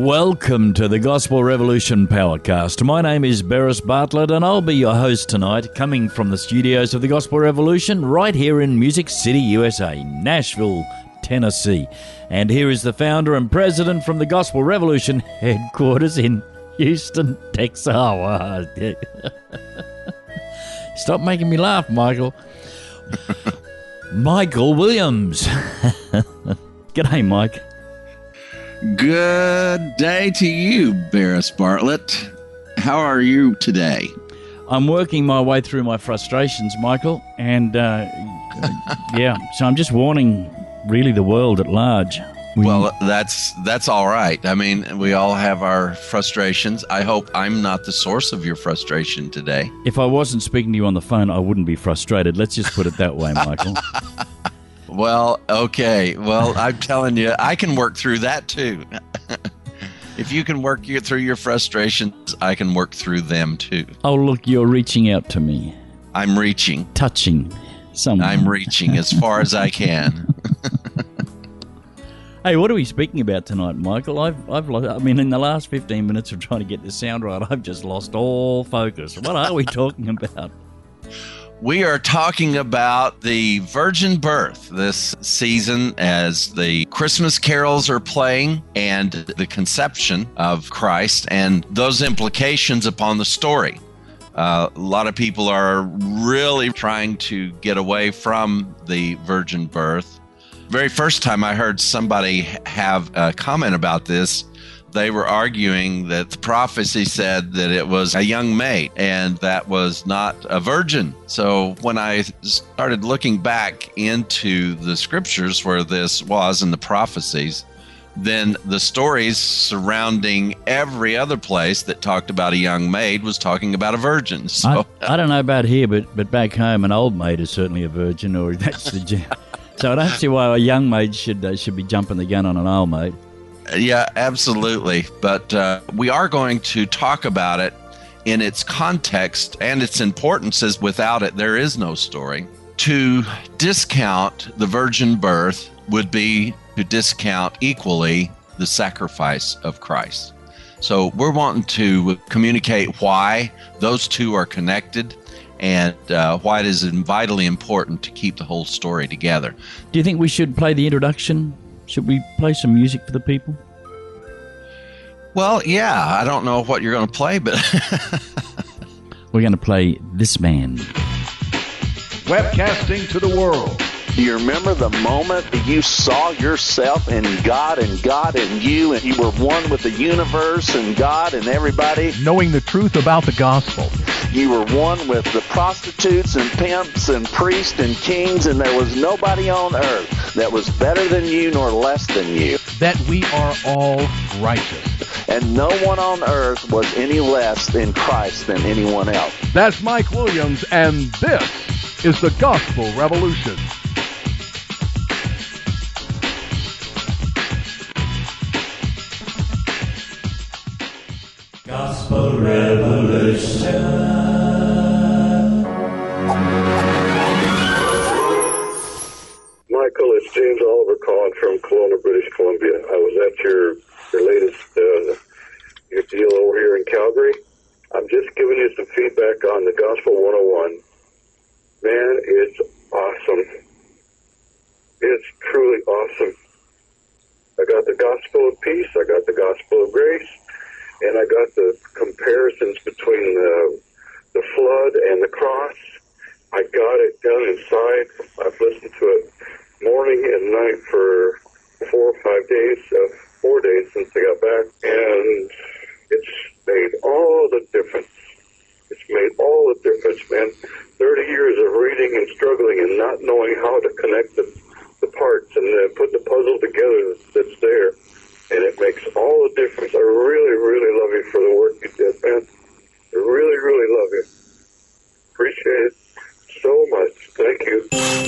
Welcome to the Gospel Revolution Powercast. My name is Beres Bartlett and I'll be your host tonight, coming from the studios of the Gospel Revolution right here in Music City, USA, Nashville, Tennessee. And here is the founder and president from the Gospel Revolution headquarters in Houston, Texas. Stop making me laugh, Michael. Michael Williams. G'day, Mike. Good day to you, Beres Bartlett. How are you today? I'm working my way through my frustrations, Michael, and so I'm just warning really the world at large. Well, that's all right. I mean, we all have our frustrations. I hope I'm not the source of your frustration today. If I wasn't speaking to you on the phone, I wouldn't be frustrated. Let's just put it that way, Michael. Well, okay. Well, I'm telling you, I can work through that too. If you can work through your frustrations, I can work through them too. Oh, look, you're reaching out to me. I'm reaching. Touching someone. I'm reaching as far as I can. Hey, what are we speaking about tonight, Michael? In the last 15 minutes of trying to get the sound right, I've just lost all focus. What are we talking about? We are talking about the virgin birth this season as the Christmas carols are playing and the conception of Christ and those implications upon the story. A lot of people are really trying to get away from the virgin birth. Very first time I heard somebody have a comment about this, they were arguing that the prophecy said that it was a young maid and that was not a virgin. So when I started looking back into the scriptures where this was in the prophecies, then the stories surrounding every other place that talked about a young maid was talking about a virgin. So I don't know about here, but back home, an old maid is certainly a virgin, or that's the so I don't see why a young maid should be jumping the gun on an old maid. Yeah, absolutely. But we are going to talk about it in its context and its importance, as without it, there is no story. To discount the virgin birth would be to discount equally the sacrifice of Christ. So we're wanting to communicate why those two are connected and why it is vitally important to keep the whole story together. Do you think we should play the introduction? Should we play some music for the people? Well, yeah, I don't know what you're going to play, but we're going to play This Man. Webcasting to the world. Do you remember the moment that you saw yourself in God and God in you, and you were one with the universe and God and everybody? Knowing the truth about the gospel. You were one with the prostitutes and pimps and priests and kings, and there was nobody on earth that was better than you nor less than you. That we are all righteous. And no one on earth was any less in Christ than anyone else. That's Mike Williams, and this is the Gospel Revolution. Gospel Revolution. Michael, it's James Oliver calling from Kelowna, British Columbia. I was at your latest your deal over here in Calgary. I'm just giving you some feedback on the Gospel 101. Man, it's awesome. It's truly awesome. I got the Gospel of Peace, I got the Gospel of Grace, and I got the comparisons between the flood and the cross. I got it done inside. I've listened to it morning and night for 4 or 5 days, 4 days since I got back, and it's made all the difference. It's made all the difference, man. 30 years of reading and struggling and not knowing how to connect the parts and put the puzzle together that's there. And it makes all the difference. I really, really love you for the work you did, man. I really, really love you. Appreciate it so much. Thank you.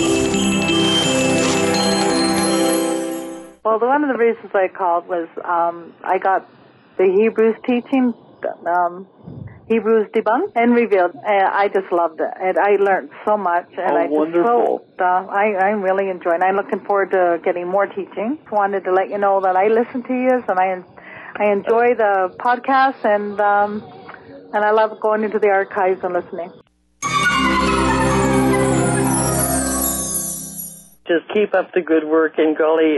Well, one of the reasons I called was I got the Hebrews teaching, Hebrews debunked and revealed. I just loved it, and I learned so much. And wonderful! I'm really enjoying. I'm looking forward to getting more teaching. Wanted to let you know that I listen to you, and I enjoy the podcast, and I love going into the archives and listening. Just keep up the good work, and golly,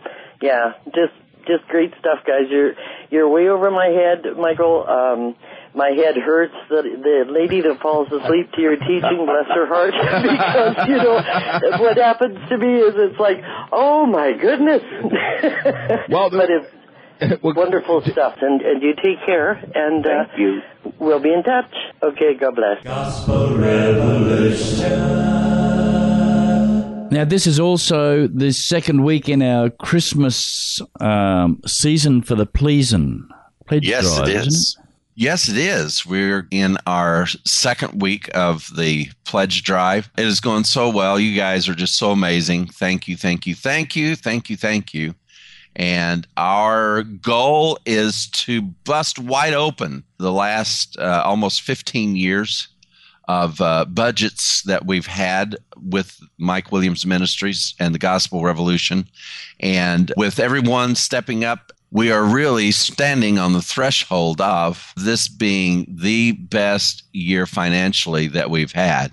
just great stuff, guys. You're way over my head, Michael. My head hurts. The lady that falls asleep to your teaching, bless her heart, because what happens to me is it's like, oh my goodness. Well, but it's wonderful stuff, and you take care, and Thank you. We'll be in touch. Okay, God bless. Gospel Revolution. Now, this is also the second week in our Christmas season for the pledge drive, It is. isn't it? Yes, it is. We're in our second week of the pledge drive. It is going so well. You guys are just so amazing. Thank you, thank you, thank you, thank you, thank you. And our goal is to bust wide open the last almost 15 years of budgets that we've had with Mike Williams Ministries and the Gospel Revolution. And with everyone stepping up, we are really standing on the threshold of this being the best year financially that we've had.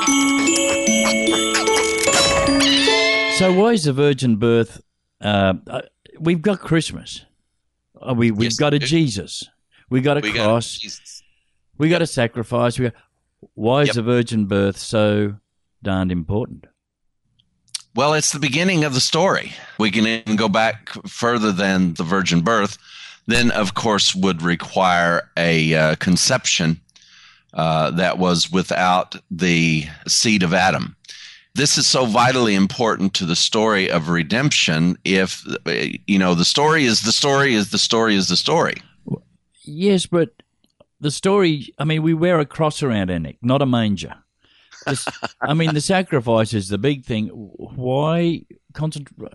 So why is the virgin birth? We've got Christmas. We've Yes, got a we do. Jesus. We got a We got cross. Jesus. We got a sacrifice. Why is Yep. the virgin birth so darned important? Well, it's the beginning of the story. We can even go back further than the virgin birth. Then, of course, would require a conception that was without the seed of Adam. This is so vitally important to the story of redemption. If, the story is the story is the story is the story. Yes, but the story, we wear a cross around our neck, not a manger. The sacrifice is the big thing. Why concentrate?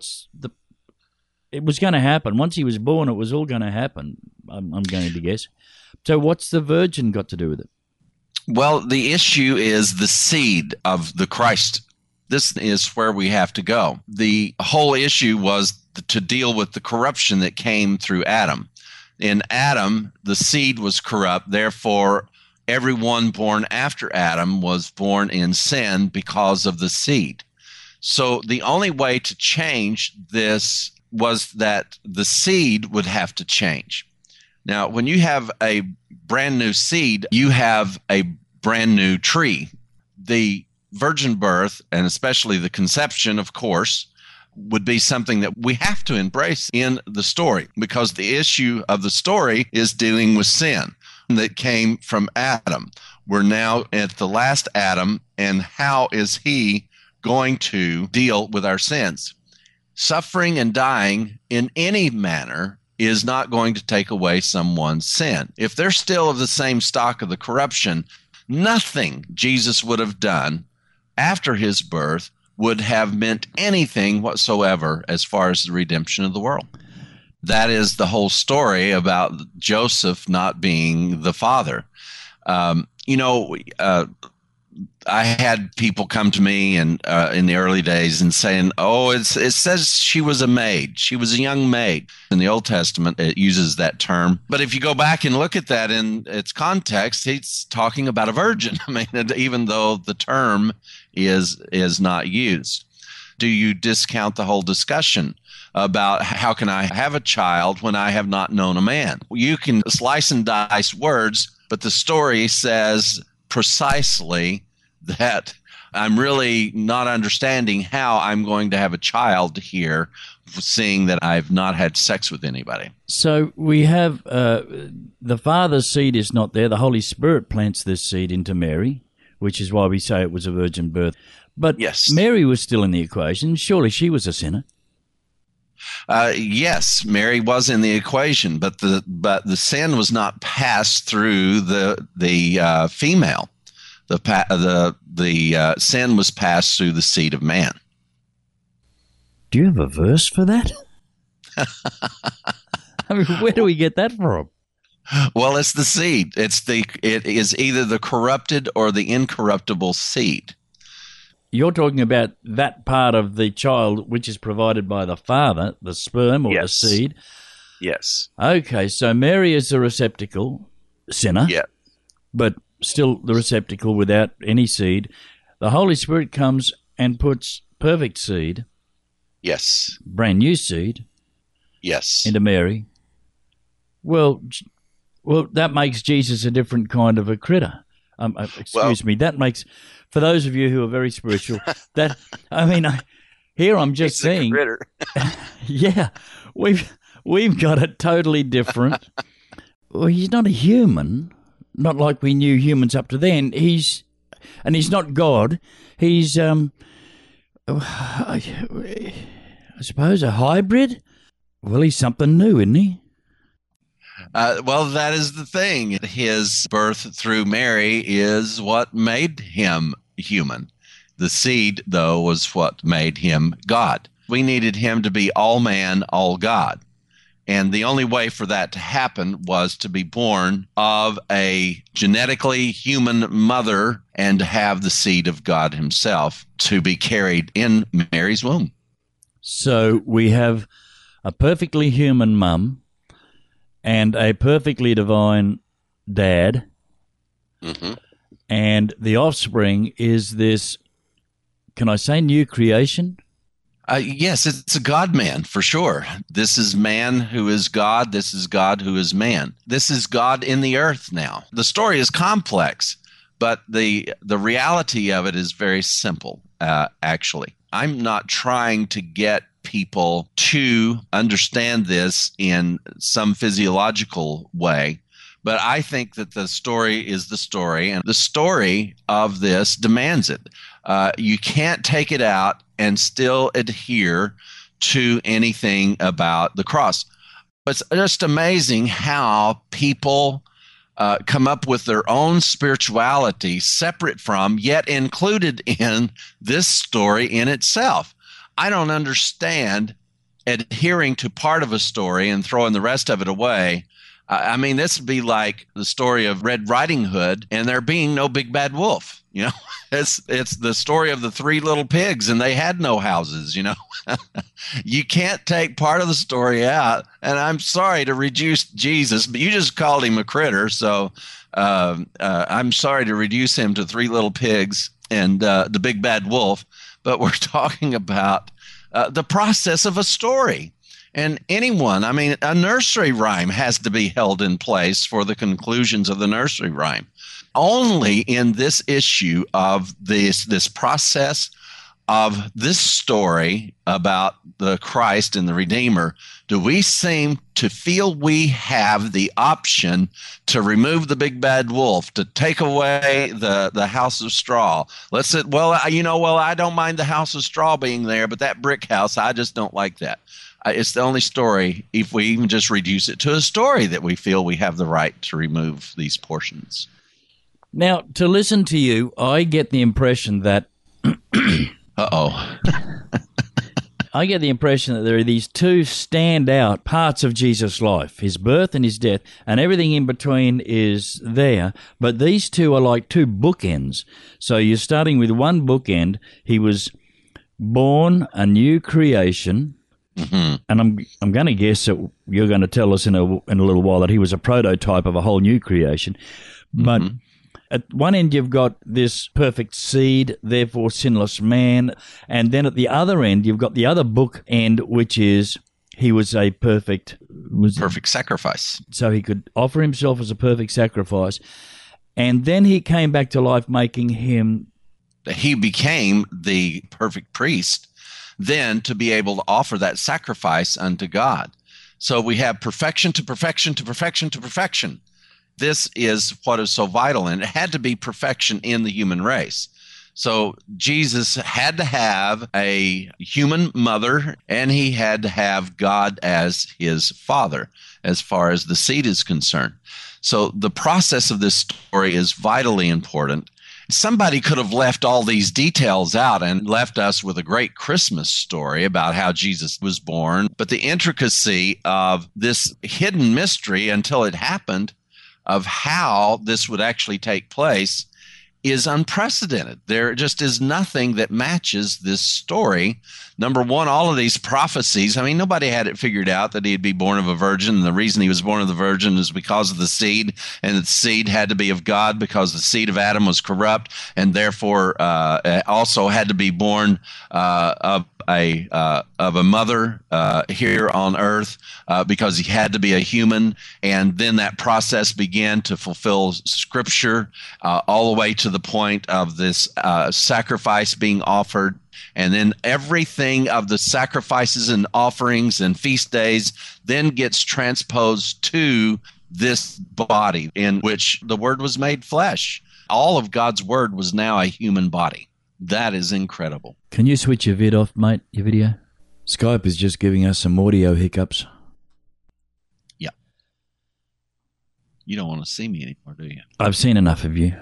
It was going to happen. Once he was born, it was all going to happen, I'm going to guess. So what's the virgin got to do with it? Well, the issue is the seed of the Christ. This is where we have to go. The whole issue was to deal with the corruption that came through Adam. In Adam, the seed was corrupt. Therefore, everyone born after Adam was born in sin because of the seed. So the only way to change this was that the seed would have to change. Now, when you have a brand new seed, you have a brand new tree. The virgin birth, and especially the conception, of course, would be something that we have to embrace in the story, because the issue of the story is dealing with sin that came from Adam. We're now at the last Adam, and how is he going to deal with our sins? Suffering and dying in any manner is not going to take away someone's sin. If they're still of the same stock of the corruption, nothing Jesus would have done after his birth would have meant anything whatsoever as far as the redemption of the world. That is the whole story about Joseph not being the father. I had people come to me and in the early days and saying, it says she was a maid. She was a young maid. In the Old Testament, it uses that term. But if you go back and look at that in its context, he's talking about a virgin. Even though the term is not used. Do you discount the whole discussion about how can I have a child when I have not known a man? You can slice and dice words, but the story says precisely that I'm really not understanding how I'm going to have a child here, seeing that I've not had sex with anybody. So we have the Father's seed is not there. The Holy Spirit plants this seed into Mary, which is why we say it was a virgin birth. But yes, Mary was still in the equation. Surely she was a sinner. Yes, Mary was in the equation, but the sin was not passed through the female. The sin was passed through the seed of man. Do you have a verse for that? Where do we get that from? Well, it's the seed. It is either the corrupted or the incorruptible seed. You're talking about that part of the child which is provided by the father, the sperm or Yes. the seed. Yes. Okay, so Mary is the receptacle, sinner, Yeah. but still the receptacle without any seed. The Holy Spirit comes and puts perfect seed, Yes. brand new seed, Yes. into Mary. Well, that makes Jesus a different kind of a critter. Excuse me. That makes, for those of you who are very spiritual, here I'm just saying, critter. yeah, we've got it totally different. Well, he's not a human, not like we knew humans up to then. He's not God. He's I suppose a hybrid. Well, he's something new, isn't he? Well, that is the thing. His birth through Mary is what made him human. The seed, though, was what made him God. We needed him to be all man, all God. And the only way for that to happen was to be born of a genetically human mother and to have the seed of God himself to be carried in Mary's womb. So we have a perfectly human mum and a perfectly divine dad. Mm-hmm. And the offspring is this, can I say, new creation? Yes, it's a God-man for sure. This is man who is God. This is God who is man. This is God in the earth now. The story is complex, but the reality of it is very simple, actually. I'm not trying to get people to understand this in some physiological way, but I think that the story is the story, and the story of this demands it. You can't take it out and still adhere to anything about the cross. It's just amazing how people come up with their own spirituality separate from, yet included in this story in itself. I don't understand adhering to part of a story and throwing the rest of it away. I mean, this would be like the story of Red Riding Hood and there being no big bad wolf. You know, it's the story of the three little pigs and they had no houses, you know. You can't take part of the story out. And I'm sorry to reduce Jesus, but you just called him a critter. So I'm sorry to reduce him to three little pigs and the big bad wolf. But we're talking about the process of a story. And anyone, I mean, a nursery rhyme has to be held in place for the conclusions of the nursery rhyme. Only in this issue of this process of this story about the Christ and the Redeemer do we seem to feel we have the option to remove the big bad wolf, to take away the house of straw. Let's say, I don't mind the house of straw being there, but that brick house, I just don't like that. It's the only story, if we even just reduce it to a story, that we feel we have the right to remove these portions. Now, to listen to you, I get the impression that... Uh-oh. I get the impression that there are these two standout parts of Jesus' life, his birth and his death, and everything in between is there, but these two are like two bookends. So you're starting with one bookend. He was born a new creation. Mm-hmm. And I'm going to guess that you're going to tell us in a little while that he was a prototype of a whole new creation. But at one end, you've got this perfect seed, therefore sinless man. And then at the other end, you've got the other book end, which is he was a perfect sacrifice. So he could offer himself as a perfect sacrifice. And then he came back to life, making him... He became the perfect priest then to be able to offer that sacrifice unto God. So we have perfection to perfection to perfection to perfection. This is what is so vital, and it had to be perfection in the human race. So Jesus had to have a human mother, and he had to have God as his father, as far as the seed is concerned. So the process of this story is vitally important. Somebody could have left all these details out and left us with a great Christmas story about how Jesus was born. But the intricacy of this hidden mystery until it happened of how this would actually take place is unprecedented. There just is nothing that matches this story. Number one, all of these prophecies, I mean, nobody had it figured out that he'd be born of a virgin. And the reason he was born of the virgin is because of the seed, and the seed had to be of God because the seed of Adam was corrupt, and therefore also had to be born of a mother here on earth because he had to be a human. And then that process began to fulfill Scripture all the way to the point of this sacrifice being offered. And then everything of the sacrifices and offerings and feast days then gets transposed to this body in which the Word was made flesh. All of God's Word was now a human body. That is incredible. Can you switch your vid off, mate, your video? Skype is just giving us some audio hiccups. Yeah. You don't want to see me anymore, do you? I've seen enough of you.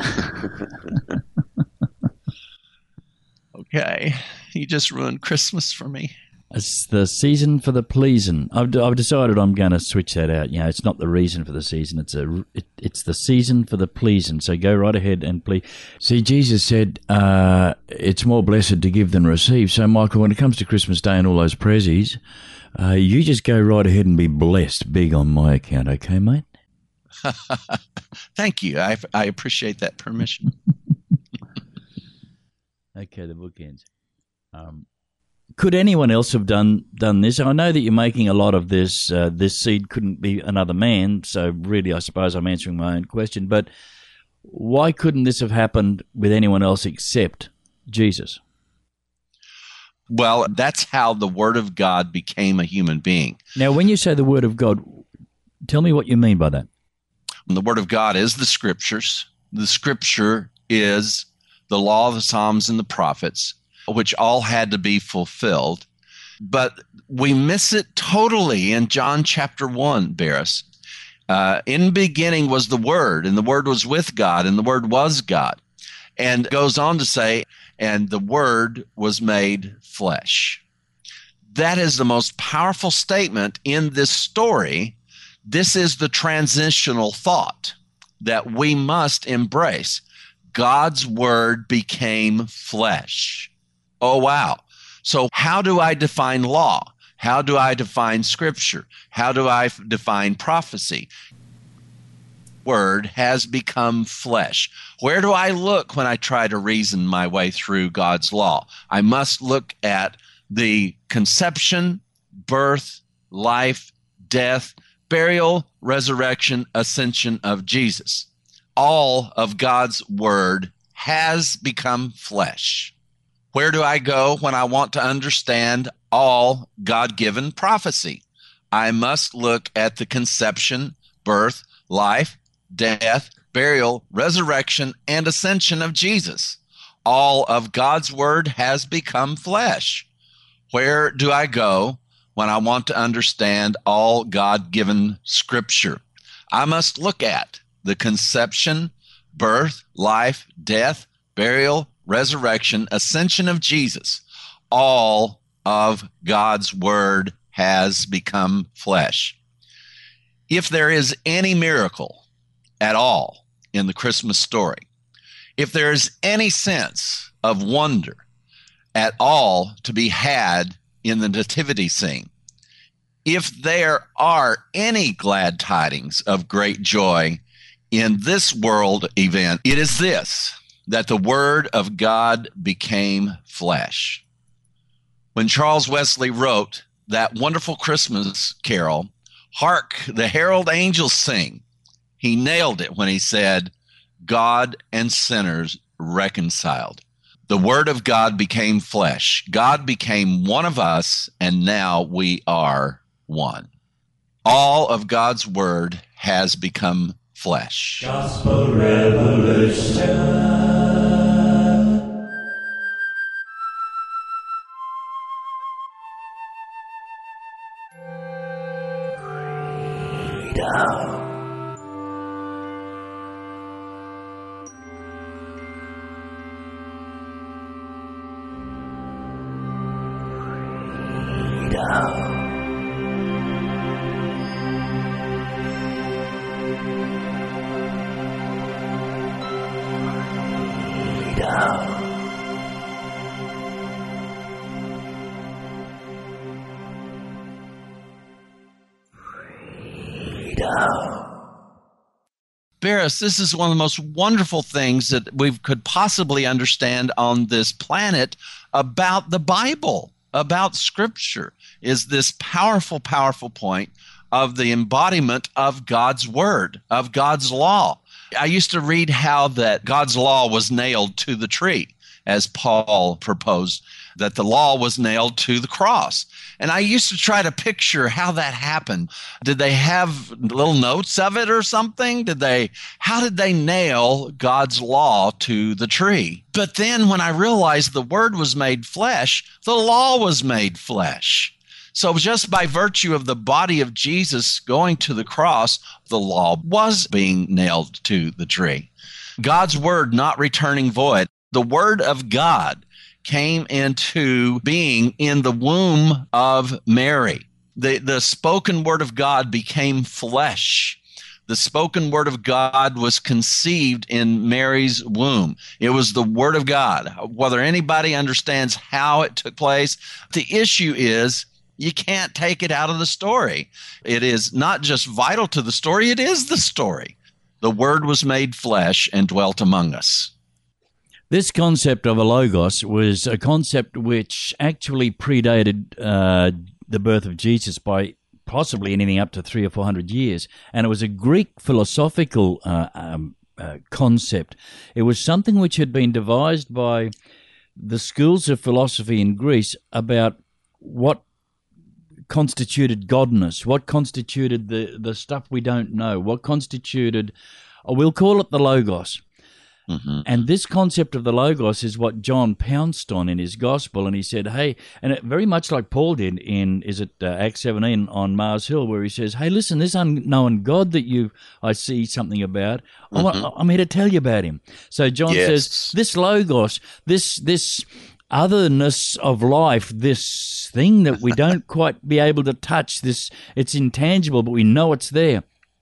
Okay. You just ruined Christmas for me. It's the season for the pleasing. I've decided I'm going to switch that out. You know, it's not the reason for the season. It's the season for the pleasing. So go right ahead and please. See, Jesus said it's more blessed to give than receive. So, Michael, when it comes to Christmas Day and all those prezzies, you just go right ahead and be blessed big on my account. Okay, mate? Thank you. I appreciate that permission. Okay, the book ends. Could anyone else have done this? I know that you're making a lot of this. This seed couldn't be another man, so really I suppose I'm answering my own question. But why couldn't this have happened with anyone else except Jesus? Well, that's how the Word of God became a human being. Now, when you say the Word of God, tell me what you mean by that. The Word of God is the Scriptures. The Scripture is the law, the Psalms, and the prophets, which all had to be fulfilled. But we miss it totally in John chapter 1, Barris. In the beginning was the Word, and the Word was with God, and the Word was God. And goes on to say, and the Word was made flesh. That is the most powerful statement in this story. This is the transitional thought that we must embrace. God's Word became flesh. Oh, wow. So how do I define law? How do I define Scripture? How do I define prophecy? Word has become flesh. Where do I look when I try to reason my way through God's law? I must look at the conception, birth, life, death, burial, resurrection, ascension of Jesus. All of God's Word has become flesh. Where do I go when I want to understand all God-given prophecy? I must look at the conception, birth, life, death, burial, resurrection, and ascension of Jesus. All of God's Word has become flesh. Where do I go when I want to understand all God-given Scripture? I must look at the conception, birth, life, death, burial, resurrection, ascension of Jesus. All of God's Word has become flesh. If there is any miracle at all in the Christmas story, if there is any sense of wonder at all to be had in the nativity scene, if there are any glad tidings of great joy in this world event, it is this: that the Word of God became flesh. When Charles Wesley wrote that wonderful Christmas carol, "Hark, the herald angels sing," he nailed it when he said, God and sinners reconciled. The Word of God became flesh. God became one of us, and now we are one. All of God's Word has become flesh. Gospel Revolution. Barris, this is one of the most wonderful things that we could possibly understand on this planet about the Bible, about Scripture, is this powerful, powerful point of the embodiment of God's Word, of God's law. I used to read how that God's law was nailed to the tree, as Paul proposed, that the law was nailed to the cross. And I used to try to picture how that happened. Did they have little notes of it or something? How did they nail God's law to the tree? But then when I realized the Word was made flesh, the law was made flesh. So just by virtue of the body of Jesus going to the cross, the law was being nailed to the tree. God's Word not returning void. The Word of God came into being in the womb of Mary. The spoken word of God became flesh. The spoken word of God was conceived in Mary's womb. It was the word of God. Whether anybody understands how it took place, the issue is you can't take it out of the story. It is not just vital to the story, it is the story. The word was made flesh and dwelt among us. This concept of a logos was a concept which actually predated the birth of Jesus by possibly anything up to 300 or 400 years, and it was a Greek philosophical concept. It was something which had been devised by the schools of philosophy in Greece about what constituted godness, what constituted the stuff we don't know, what constituted, we'll call it the logos. Mm-hmm. And this concept of the Logos is what John pounced on in his gospel, and he said, hey, and it, very much like Paul did in, Acts 17 on Mars Hill, where he says, hey, listen, this unknown God that I see something about, I'm here to tell you about him. So John says, this Logos, this otherness of life, this thing that we don't quite be able to touch, it's intangible, but we know it's there.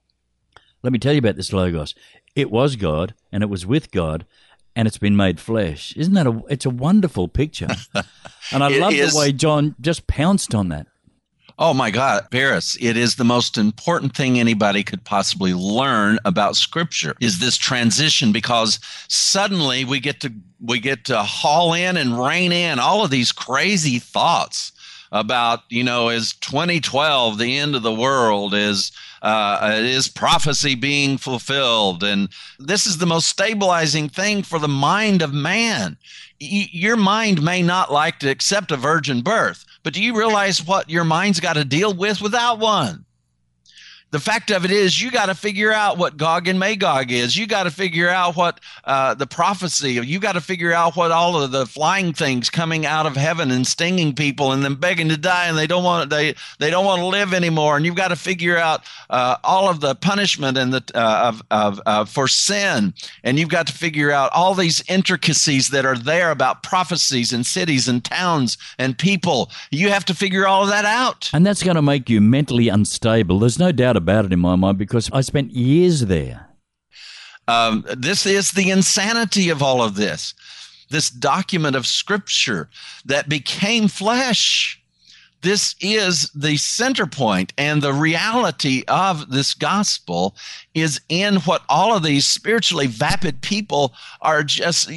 Let me tell you about this Logos. It was God, and it was with God, and it's been made flesh. Isn't that it's a wonderful picture? And I love the way John just pounced on that. Oh, my God, Barris, it is the most important thing anybody could possibly learn about Scripture is this transition, because suddenly we get to haul in and rein in all of these crazy thoughts about, is 2012 the end of the world? Is prophecy being fulfilled? And this is the most stabilizing thing for the mind of man. Your mind may not like to accept a virgin birth, but do you realize what your mind's got to deal with without one? The fact of it is, you got to figure out what Gog and Magog is. You got to figure out what the prophecy. You got to figure out what all of the flying things coming out of heaven and stinging people and them begging to die, and they don't want to live anymore. And you've got to figure out all of the punishment and for sin. And you've got to figure out all these intricacies that are there about prophecies and cities and towns and people. You have to figure all of that out. And that's going to make you mentally unstable. There's no doubt about it in my mind, because I spent years there. This is the insanity of all of this document of Scripture that became flesh. This is the center point, and the reality of this gospel is in what all of these spiritually vapid people are just,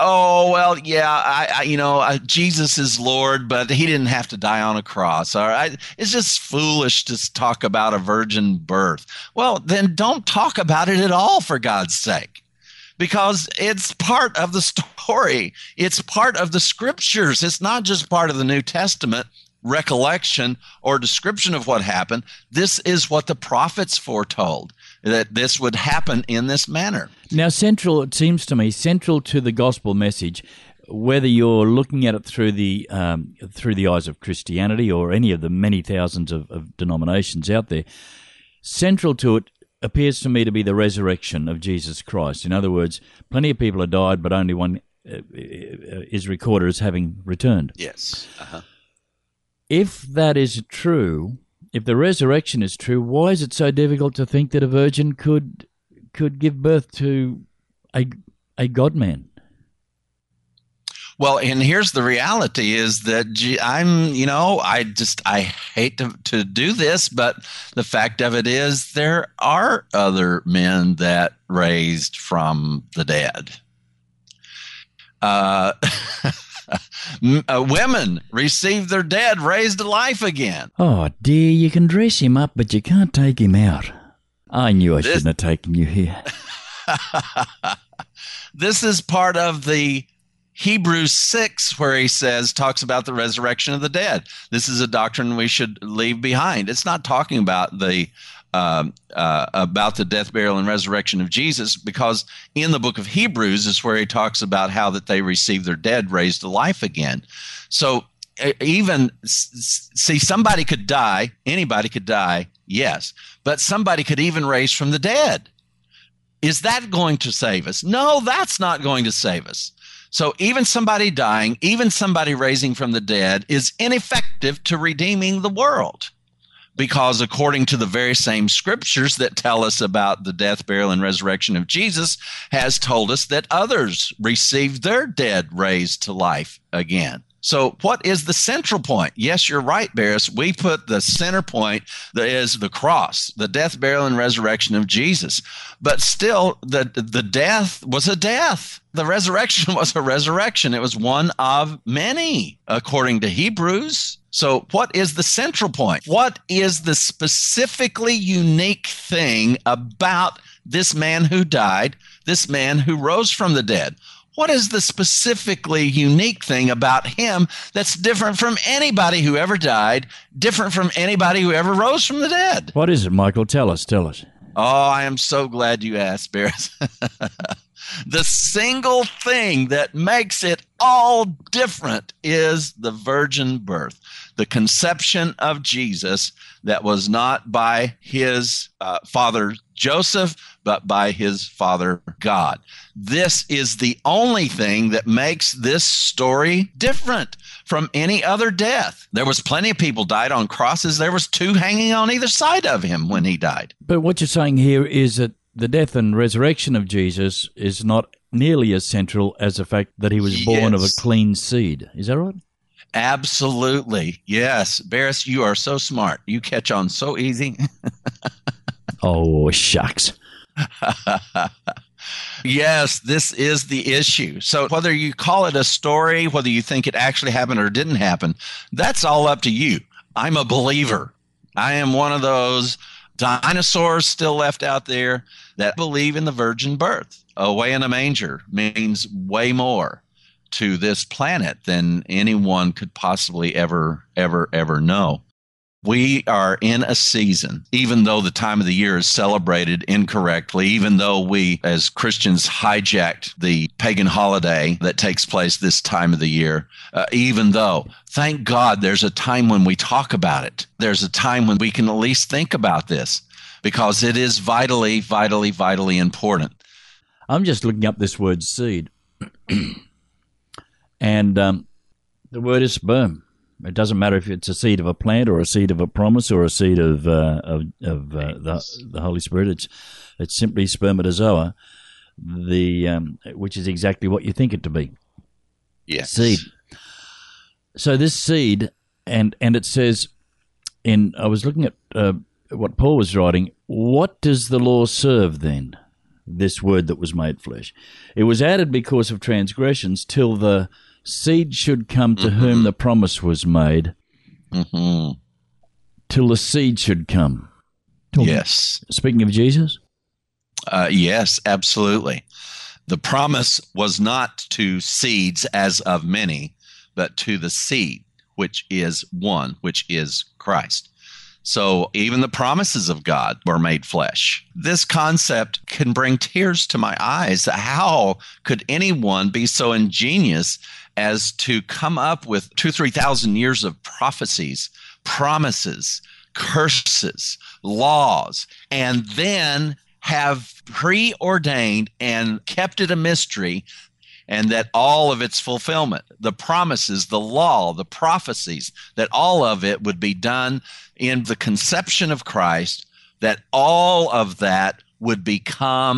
Jesus is Lord, but he didn't have to die on a cross. All right. It's just foolish to talk about a virgin birth. Well, then don't talk about it at all, for God's sake, because it's part of the story. It's part of the Scriptures. It's not just part of the New Testament recollection or description of what happened. This is what the prophets foretold, that this would happen in this manner. Now, it seems to me, central to the gospel message, whether you're looking at it through the eyes of Christianity or any of the many thousands of denominations out there, central to it appears to me to be the resurrection of Jesus Christ. In other words, plenty of people have died, but only one is recorded as having returned. Yes. Uh-huh. If that is true, if the resurrection is true, why is it so difficult to think that a virgin could give birth to a God-man? Well, and here's the reality is that I hate to do this, but the fact of it is there are other men that raised from the dead. Women received their dead raised to life again. Oh, dear, you can dress him up, but you can't take him out. I knew I shouldn't have taken you here. This is part of the Hebrews 6, where he talks about the resurrection of the dead. This is a doctrine we should leave behind. It's not talking about the death, burial, and resurrection of Jesus, because in the book of Hebrews is where he talks about how that they received their dead raised to life again. So somebody could die, anybody could die, yes, but somebody could even raise from the dead. Is that going to save us? No, that's not going to save us. So even somebody dying, even somebody raising from the dead is ineffective to redeeming the world. Because according to the very same scriptures that tell us about the death, burial, and resurrection of Jesus, has told us that others received their dead raised to life again. So what is the central point? Yes, you're right, Barris. We put the center point that is the cross, the death, burial, and resurrection of Jesus. But still, the death was a death. The resurrection was a resurrection. It was one of many, according to Hebrews. So what is the central point? What is the specifically unique thing about this man who died, this man who rose from the dead? What is the specifically unique thing about him that's different from anybody who ever died, different from anybody who ever rose from the dead? What is it, Michael? Tell us. Oh, I am so glad you asked, Barris. The single thing that makes it all different is the virgin birth, the conception of Jesus that was not by his father Joseph, but by his father God. This is the only thing that makes this story different from any other death. There was plenty of people died on crosses. There was 2 hanging on either side of him when he died. But what you're saying here is that the death and resurrection of Jesus is not nearly as central as the fact that he was born of a clean seed. Is that right? Absolutely. Yes. Barris, you are so smart. You catch on so easy. Oh, shucks. Yes, this is the issue. So whether you call it a story, whether you think it actually happened or didn't happen, that's all up to you. I'm a believer. I am one of those dinosaurs still left out there that believe in the virgin birth. Away in a manger means way more to this planet than anyone could possibly ever know. We are in a season, even though the time of the year is celebrated incorrectly, even though we as Christians hijacked the pagan holiday that takes place this time of the year, even though, thank God, there's a time when we talk about it. There's a time when we can at least think about this because it is vitally, vitally, vitally important. I'm just looking up this word seed, and the word is sperm. It doesn't matter if it's a seed of a plant or a seed of a promise or a seed of the Holy Spirit. It's simply spermatozoa, which is exactly what you think it to be. Yes. Seed. So this seed, and it says, I was looking at what Paul was writing, what does the law serve then? This word that was made flesh. It was added because of transgressions till the seed should come to whom the promise was made. Till the seed should come. Yes. Speaking of Jesus? Yes, absolutely. The promise was not to seeds as of many, but to the seed, which is one, which is Christ. So even the promises of God were made flesh. This concept can bring tears to my eyes. How could anyone be so ingenious as to come up with 2,000-3,000 years of prophecies, promises, curses, laws, and then have preordained and kept it a mystery, and that all of its fulfillment, the promises, the law, the prophecies, that all of it would be done in the conception of Christ, that all of that would become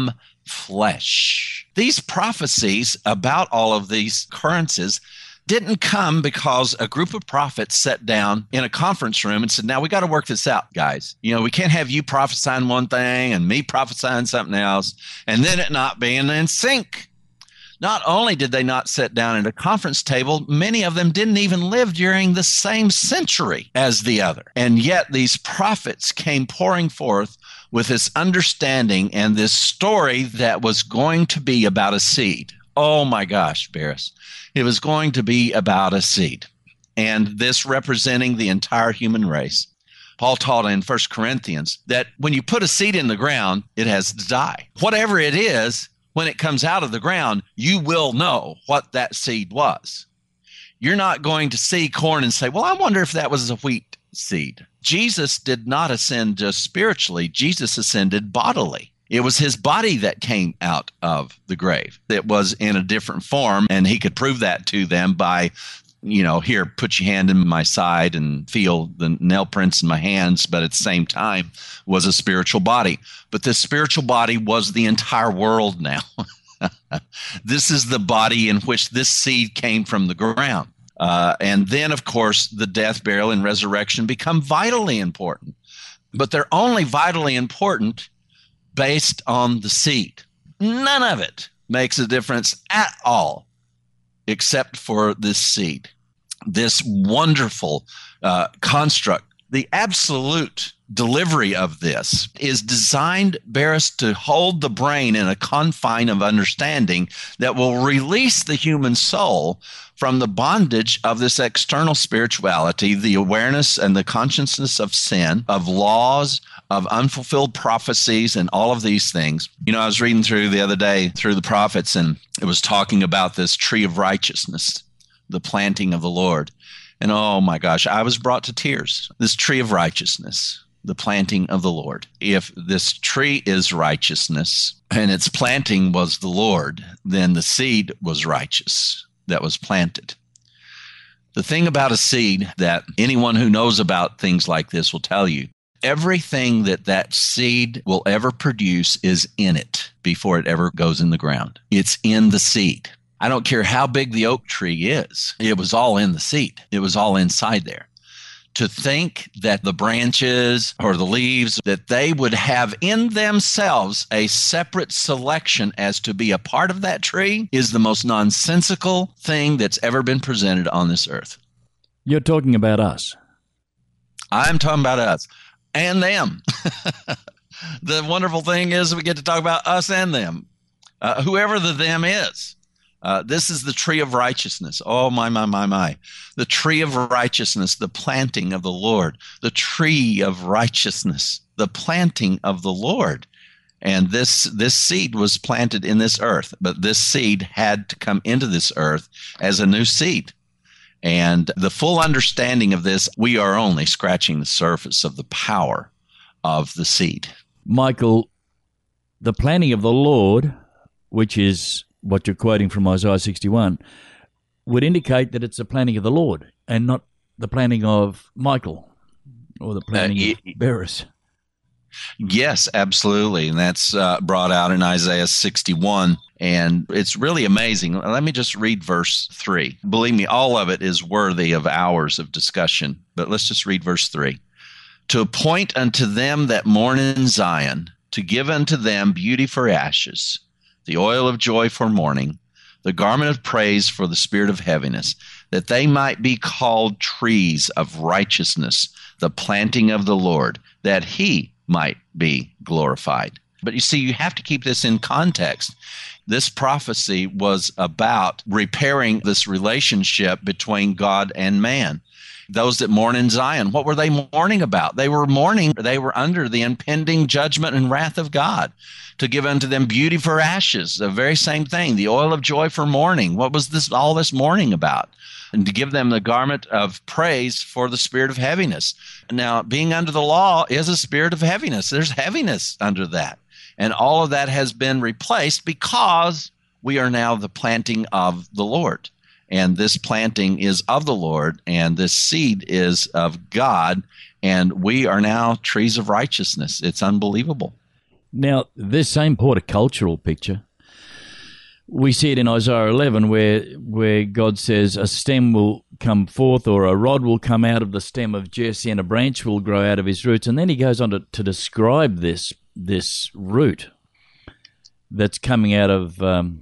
flesh. These prophecies about all of these occurrences didn't come because a group of prophets sat down in a conference room and said, now we got to work this out, guys. We can't have you prophesying one thing and me prophesying something else and then it not being in sync. Not only did they not sit down at a conference table, many of them didn't even live during the same century as the other. And yet these prophets came pouring forth with this understanding and this story that was going to be about a seed. Oh my gosh, Barris. It was going to be about a seed, and this representing the entire human race. Paul taught in 1 Corinthians that when you put a seed in the ground, it has to die. Whatever it is, when it comes out of the ground, you will know what that seed was. You're not going to see corn and say, well, I wonder if that was a wheat seed. Jesus did not ascend just spiritually. Jesus ascended bodily. It was his body that came out of the grave. It was in a different form, and he could prove that to them by, here, put your hand in my side and feel the nail prints in my hands, but at the same time was a spiritual body. But this spiritual body was the entire world now. This is the body in which this seed came from the ground. And then, of course, the death, burial, and resurrection become vitally important. But they're only vitally important based on the seed. None of it makes a difference at all except for this seed, this wonderful construct. The absolute delivery of this is designed, Barris, to hold the brain in a confine of understanding that will release the human soul from the bondage of this external spirituality, the awareness and the consciousness of sin, of laws, of unfulfilled prophecies, and all of these things. I was reading through the other day through the prophets, and it was talking about this tree of righteousness, the planting of the Lord. And oh my gosh, I was brought to tears. This tree of righteousness, the planting of the Lord. If this tree is righteousness and its planting was the Lord, then the seed was righteous that was planted. The thing about a seed that anyone who knows about things like this will tell you, everything that seed will ever produce is in it before it ever goes in the ground. It's in the seed. I don't care how big the oak tree is. It was all in the seed. It was all inside there. To think that the branches or the leaves, that they would have in themselves a separate selection as to be a part of that tree is the most nonsensical thing that's ever been presented on this earth. You're talking about us. I'm talking about us and them. The wonderful thing is we get to talk about us and them, whoever the them is. This is the tree of righteousness. Oh, my. The tree of righteousness, the planting of the Lord. The tree of righteousness, the planting of the Lord. And this seed was planted in this earth, but this seed had to come into this earth as a new seed. And the full understanding of this, we are only scratching the surface of the power of the seed. Michael, the planting of the Lord, which is what you're quoting from Isaiah 61, would indicate that it's the planting of the Lord and not the planting of Michael or the planting of Barris. Yes, absolutely. And that's brought out in Isaiah 61. And it's really amazing. Let me just read verse 3. Believe me, all of it is worthy of hours of discussion. But let's just read verse 3. To appoint unto them that mourn in Zion, to give unto them beauty for ashes, the oil of joy for mourning, the garment of praise for the spirit of heaviness, that they might be called trees of righteousness, the planting of the Lord, that he might be glorified. But you see, you have to keep this in context. This prophecy was about repairing this relationship between God and man. Those that mourn in Zion, what were they mourning about? They were under the impending judgment and wrath of God. To give unto them beauty for ashes, the very same thing, the oil of joy for mourning. What was all this mourning about? And to give them the garment of praise for the spirit of heaviness. Now, being under the law is a spirit of heaviness. There's heaviness under that. And all of that has been replaced because we are now the planting of the Lord. And this planting is of the Lord, and this seed is of God, and we are now trees of righteousness. It's unbelievable. Now, this same horticultural picture, we see it in Isaiah 11 where God says a stem will come forth, or a rod will come out of the stem of Jesse, and a branch will grow out of his roots. And then he goes on to describe this root that's coming out of the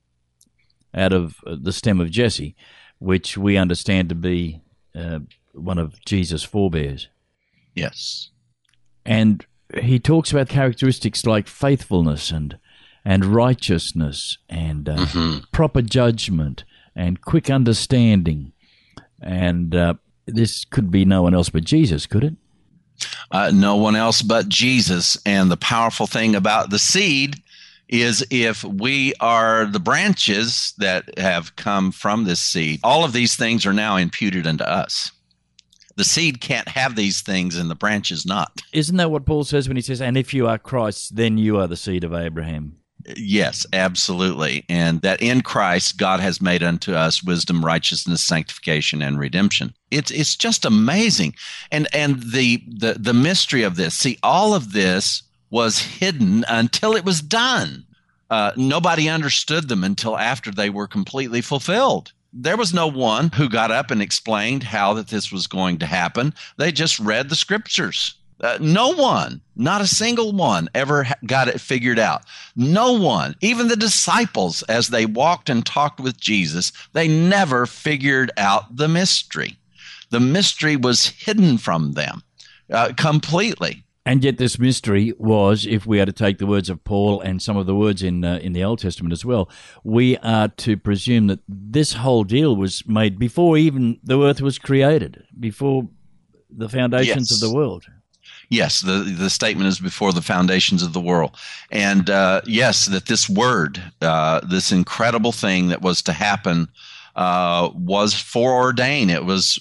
stem of Jesse, which we understand to be one of Jesus' forebears. Yes. And he talks about characteristics like faithfulness and righteousness and proper judgment and quick understanding. And this could be no one else but Jesus, could it? No one else but Jesus. And the powerful thing about the seed is if we are the branches that have come from this seed, all of these things are now imputed unto us. The seed can't have these things and the branch is not. Isn't that what Paul says when he says, and if you are Christ, then you are the seed of Abraham? Yes, absolutely. And that in Christ, God has made unto us wisdom, righteousness, sanctification, and redemption. It's just amazing. And the mystery of this, see, all of this was hidden until it was done. Nobody understood them until after they were completely fulfilled. There was no one who got up and explained how that this was going to happen. They just read the scriptures. No one, not a single one, ever got it figured out. No one, even the disciples, as they walked and talked with Jesus, they never figured out the mystery. The mystery was hidden from them completely. And yet this mystery was, if we are to take the words of Paul and some of the words in the Old Testament as well, we are to presume that this whole deal was made before even the earth was created, before the foundations of the world. Yes, the statement is before the foundations of the world. And yes, that this word, this incredible thing that was to happen was foreordained.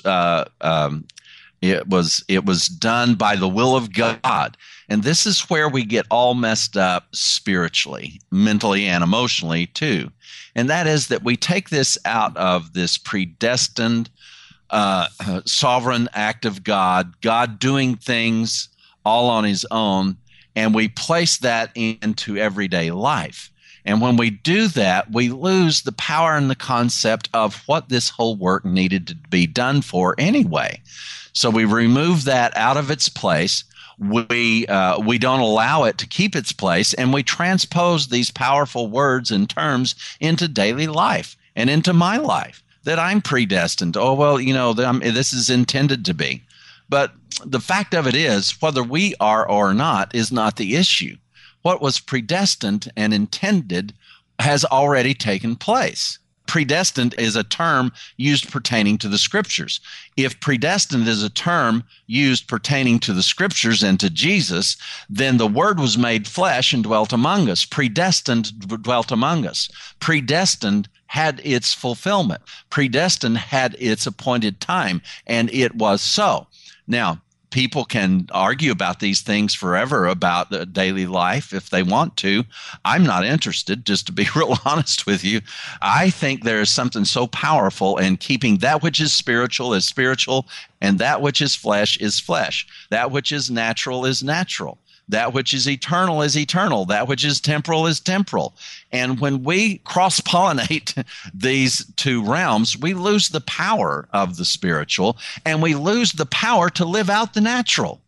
It was done by the will of God. And this is where we get all messed up spiritually, mentally, and emotionally too. And that is that we take this out of this predestined, sovereign act of God doing things all on his own, and we place that into everyday life. And when we do that, we lose the power and the concept of what this whole work needed to be done for anyway. So we remove that out of its place. We don't allow it to keep its place, and we transpose these powerful words and terms into daily life and into my life, that I'm predestined. Oh, well, this is intended to be. But the fact of it is, whether we are or not is not the issue. What was predestined and intended has already taken place. Predestined is a term used pertaining to the scriptures. If predestined is a term used pertaining to the scriptures and to Jesus, then the word was made flesh and dwelt among us. Predestined dwelt among us. Predestined had its fulfillment. Predestined had its appointed time, and it was so. Now, people can argue about these things forever about the daily life if they want to. I'm not interested, just to be real honest with you. I think there is something so powerful in keeping that which is spiritual, and that which is flesh. That which is natural. That which is eternal. That which is temporal. And when we cross-pollinate these two realms, we lose the power of the spiritual, and we lose the power to live out the natural.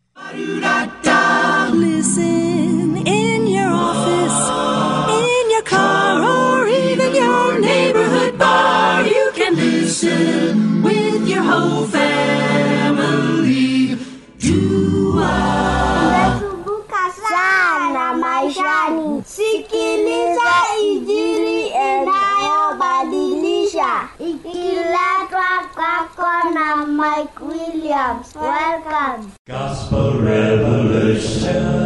Listen in your office, in your car, or even your neighborhood bar. You can listen with your whole family. Sana maishani, sikiliza Injili inayobadilisha, ikiletwa kwako na Mike Williams. Welcome. Gospel Revolution.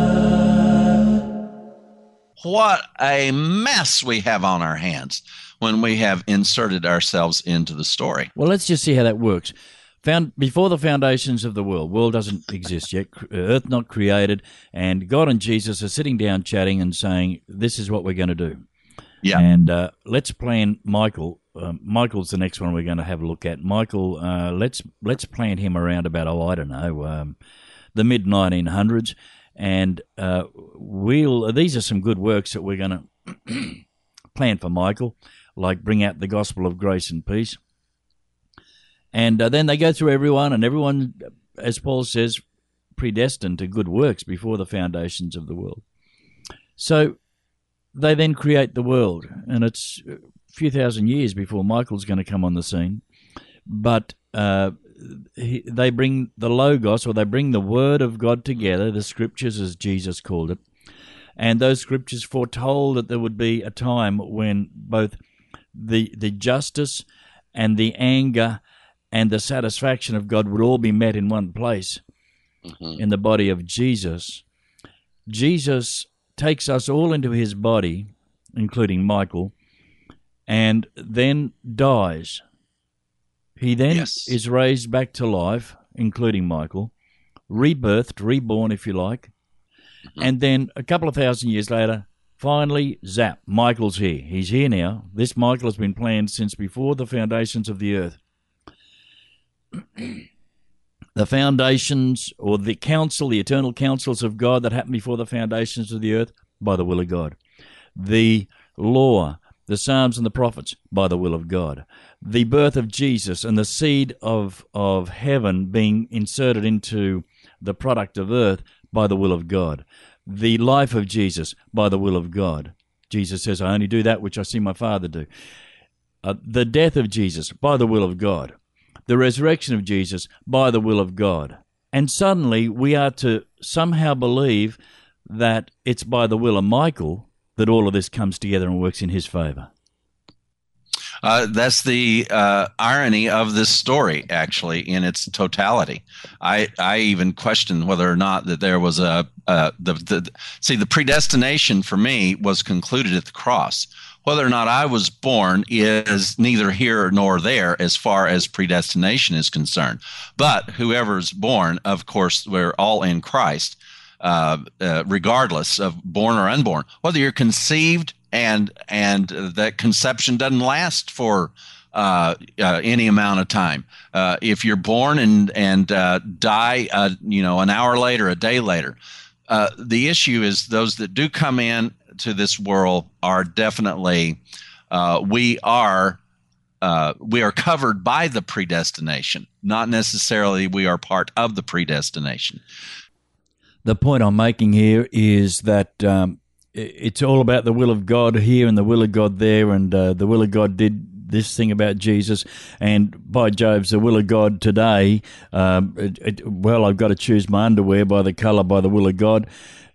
What a mess we have on our hands when we have inserted ourselves into the story. Well, let's just see how that works. Before the foundations of the world doesn't exist yet, earth not created, and God and Jesus are sitting down chatting and saying, this is what we're going to do. Yeah. And let's plan Michael. Michael's the next one we're going to have a look at. Michael, let's plan him around about, the mid-1900s. And these are some good works that we're going to plan for Michael, like bring out the gospel of grace and peace. And then they go through everyone, and everyone, as Paul says, predestined to good works before the foundations of the world. So they then create the world, and it's a few thousand years before Michael's going to come on the scene. But they bring the Logos, or they bring the Word of God together, the Scriptures as Jesus called it, and those Scriptures foretold that there would be a time when both the justice and the anger and the satisfaction of God would all be met in one place, in the body of Jesus. Jesus takes us all into his body, including Michael, and then dies. He then is raised back to life, including Michael, rebirthed, reborn, if you like, and then a couple of thousand years later, finally, zap, Michael's here. He's here now. This Michael has been planned since before the foundations of the earth. The foundations, or the counsel, the eternal counsels of God that happened before the foundations of the earth, by the will of God. The law, the Psalms and the prophets, by the will of God. The birth of Jesus and the seed of heaven being inserted into the product of earth, by the will of God. The life of Jesus, by the will of God. Jesus says, I only do that which I see my Father do. The death of Jesus, by the will of God. The resurrection of Jesus, by the will of God. And suddenly we are to somehow believe that it's by the will of Michael that all of this comes together and works in his favor. That's the irony of this story, actually, in its totality. I even question whether or not that there was the predestination for me was concluded at the cross. Whether or not I was born is neither here nor there as far as predestination is concerned. But whoever's born, of course, we're all in Christ, regardless of born or unborn. Whether you're conceived and that conception doesn't last for any amount of time. If you're born and die, an hour later, a day later, the issue is those that do come in to this world are definitely we are covered by the predestination, not necessarily we are part of the predestination. The point I'm making here is that it's all about the will of God here and the will of God there, and the will of God did this thing about Jesus, and by Jove's the will of God today. I've got to choose my underwear by the colour, by the will of God.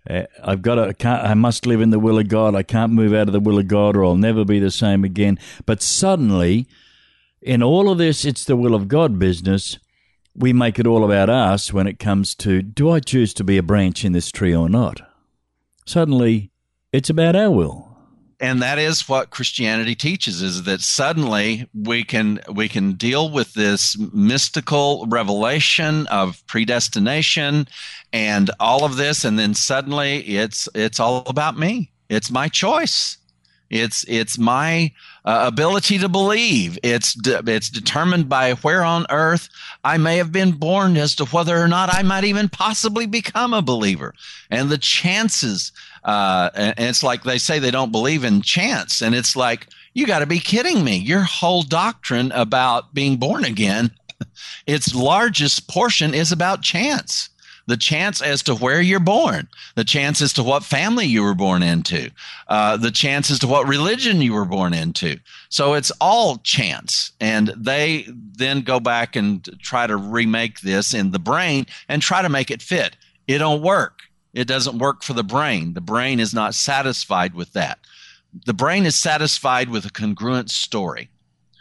I must live in the will of God. I can't move out of the will of God, or I'll never be the same again. But suddenly, in all of this, it's the will of God business. We make it all about us when it comes to, do I choose to be a branch in this tree or not? Suddenly, it's about our will. And that is what Christianity teaches, is that suddenly we can deal with this mystical revelation of predestination and all of this, and then suddenly it's all about me. It's my choice. It's my ability to believe. It's determined by where on earth I may have been born as to whether or not I might even possibly become a believer. And the chances, and it's like they say they don't believe in chance. And it's like, you got to be kidding me. Your whole doctrine about being born again, its largest portion is about chance. The chance as to where you're born, the chance as to what family you were born into, the chance as to what religion you were born into. So it's all chance. And they then go back and try to remake this in the brain and try to make it fit. It don't work. It doesn't work for the brain. The brain is not satisfied with that. The brain is satisfied with a congruent story.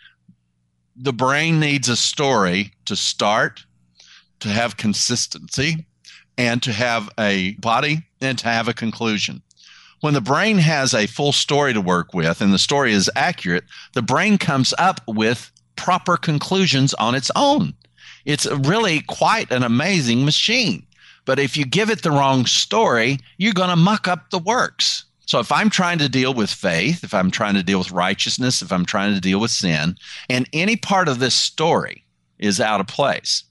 The brain needs a story to start, to have consistency, and to have a body, and to have a conclusion. When the brain has a full story to work with, and the story is accurate, the brain comes up with proper conclusions on its own. It's really quite an amazing machine. But if you give it the wrong story, you're going to muck up the works. So if I'm trying to deal with faith, if I'm trying to deal with righteousness, if I'm trying to deal with sin, and any part of this story is out of place,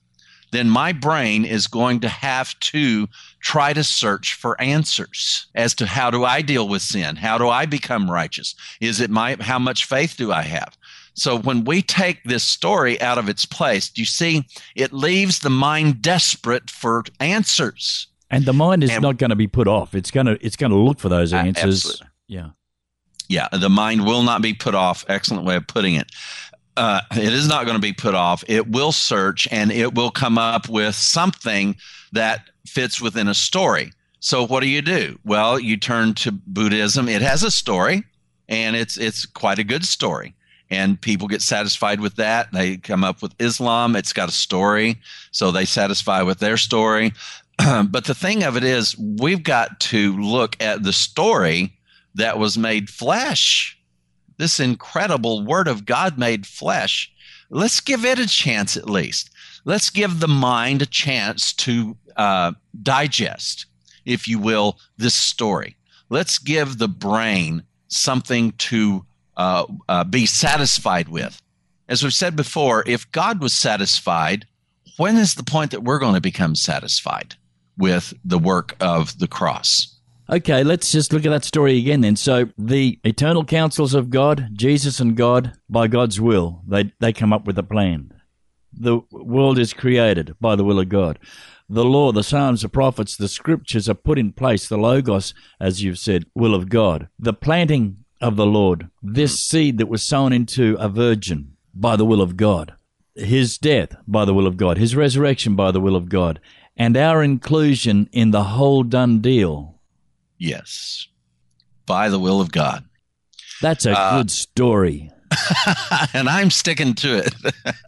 then my brain is going to have to try to search for answers as to how do I deal with sin? How do I become righteous? How much faith do I have? So when we take this story out of its place, do you see, it leaves the mind desperate for answers. And the mind is not going to be put off. It's going to look for those answers. Absolutely. Yeah. Yeah, the mind will not be put off. Excellent way of putting it. It is not going to be put off. It will search, and it will come up with something that fits within a story. So what do? Well, you turn to Buddhism. It has a story, and it's quite a good story. And people get satisfied with that. They come up with Islam. It's got a story, so they satisfy with their story. But the thing of it is, we've got to look at the story that was made flesh. This incredible Word of God made flesh. Let's give it a chance at least. Let's give the mind a chance to digest, if you will, this story. Let's give the brain something to be satisfied with. As we've said before, if God was satisfied, when is the point that we're going to become satisfied with the work of the cross? Okay, let's just look at that story again then. So the eternal counsels of God, Jesus and God, by God's will, they come up with a plan. The world is created by the will of God. The law, the Psalms, the prophets, the scriptures are put in place, the Logos, as you've said, will of God. The planting of the Lord, this seed that was sown into a virgin by the will of God. His death by the will of God. His resurrection by the will of God. And our inclusion in the whole done deal. Yes, by the will of God. That's a good story. And I'm sticking to it.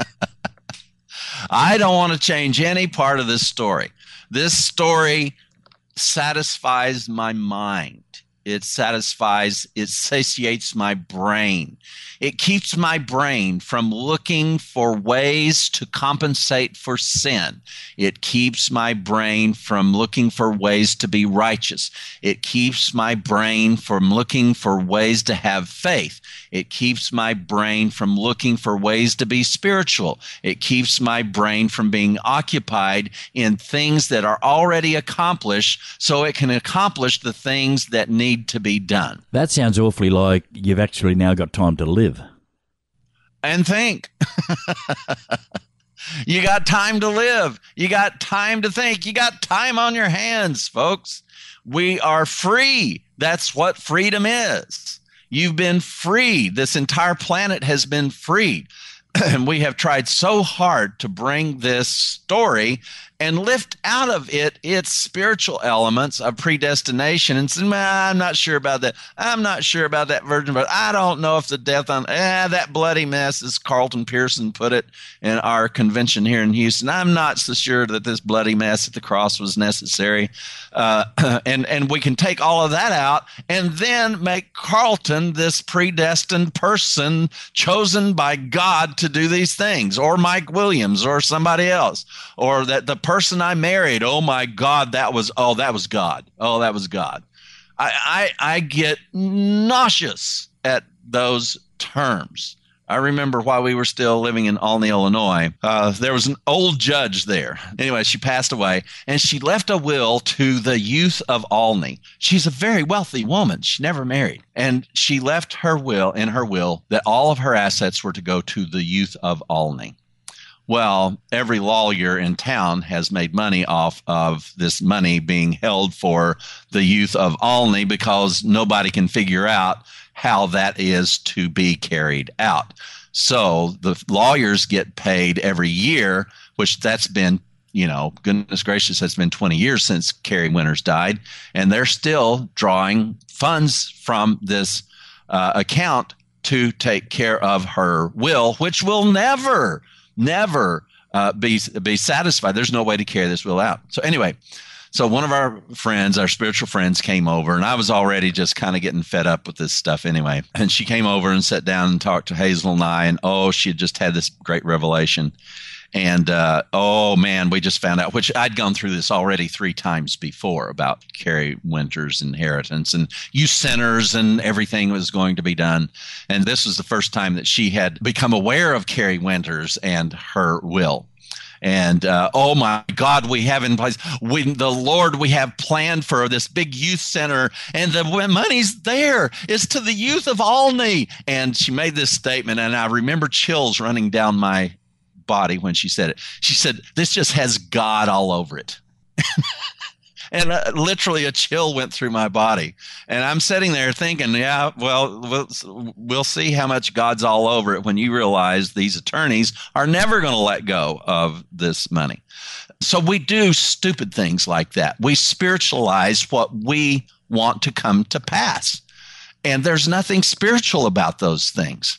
I don't want to change any part of this story. This story satisfies my mind. It satiates my brain. It keeps my brain from looking for ways to compensate for sin. It keeps my brain from looking for ways to be righteous. It keeps my brain from looking for ways to have faith. It keeps my brain from looking for ways to be spiritual. It keeps my brain from being occupied in things that are already accomplished so it can accomplish the things that need to be done. That sounds awfully like you've actually now got time to live. And think. You got time to live. You got time to think. You got time on your hands, folks. We are free. That's what freedom is. You've been freed. This entire planet has been freed. And we have tried so hard to bring this story and lift out of it its spiritual elements of predestination and say, I'm not sure about that. I'm not sure about that virgin, but I don't know if the death on that bloody mess, as Carlton Pearson put it in our convention here in Houston. I'm not so sure that this bloody mess at the cross was necessary. And we can take all of that out and then make Carlton this predestined person chosen by God to do these things, or Mike Williams or somebody else, or that the person I married, oh my God, that was God. Oh, that was God. I get nauseous at those terms. I remember while we were still living in Olney, Illinois, there was an old judge there. Anyway, she passed away, and she left a will to the youth of Olney. She's a very wealthy woman. She never married. And she left her will that all of her assets were to go to the youth of Olney. Well, every lawyer in town has made money off of this money being held for the youth of Olney because nobody can figure out how that is to be carried out. So the lawyers get paid every year, which that's been, goodness gracious, that's been 20 years since Carrie Winters died. And they're still drawing funds from this account to take care of her will, which will never be satisfied. There's no way to carry this will out. So anyway, so one of our friends, our spiritual friends, came over, and I was already just kind of getting fed up with this stuff anyway. And she came over and sat down and talked to Hazel and I, and she had just had this great revelation. And we just found out, which I'd gone through this already 3 times before about Carrie Winters' inheritance and youth centers and everything was going to be done. And this was the first time that she had become aware of Carrie Winters and her will. And, oh my God, we have in place, we have planned for this big youth center, and the money's there. It's to the youth of Olney. And she made this statement, and I remember chills running down my body when she said it. She said, this just has God all over it. And literally a chill went through my body. And I'm sitting there thinking, yeah, well, we'll see how much God's all over it when you realize these attorneys are never going to let go of this money. So we do stupid things like that. We spiritualize what we want to come to pass. And there's nothing spiritual about those things.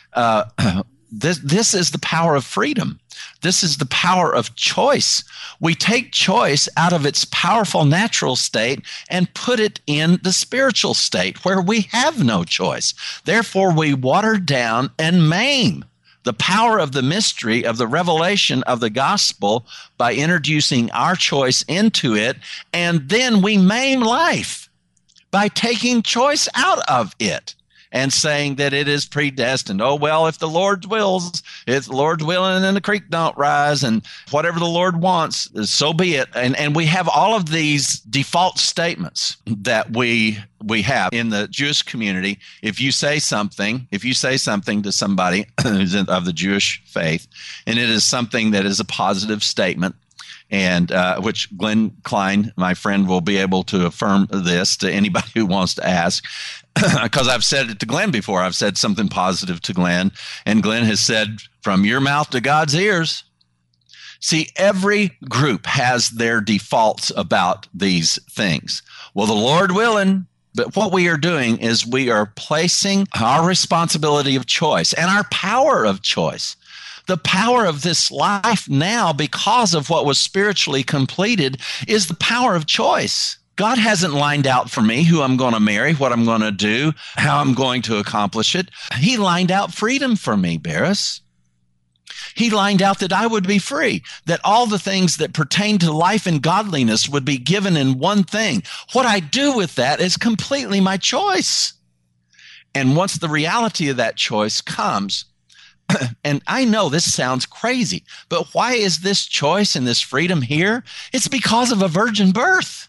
This is the power of freedom. This is the power of choice. We take choice out of its powerful natural state and put it in the spiritual state where we have no choice. Therefore, we water down and maim the power of the mystery of the revelation of the gospel by introducing our choice into it. And then we maim life by taking choice out of it and saying that it is predestined. Oh, well, if the Lord wills, if the Lord's willing and the creek don't rise, and whatever the Lord wants, so be it. And we have all of these default statements that we have in the Jewish community. If you say something to somebody who's of the Jewish faith, and it is something that is a positive statement, and which Glenn Klein, my friend, will be able to affirm this to anybody who wants to ask, because I've said it to Glenn before. I've said something positive to Glenn, and Glenn has said, from your mouth to God's ears. See, every group has their defaults about these things. Well, the Lord willing, but what we are doing is we are placing our responsibility of choice and our power of choice. The power of this life now, because of what was spiritually completed, is the power of choice. God hasn't lined out for me who I'm going to marry, what I'm going to do, how I'm going to accomplish it. He lined out freedom for me, Barris. He lined out that I would be free, that all the things that pertain to life and godliness would be given in one thing. What I do with that is completely my choice. And once the reality of that choice comes, and I know this sounds crazy, but why is this choice and this freedom here? It's because of a virgin birth.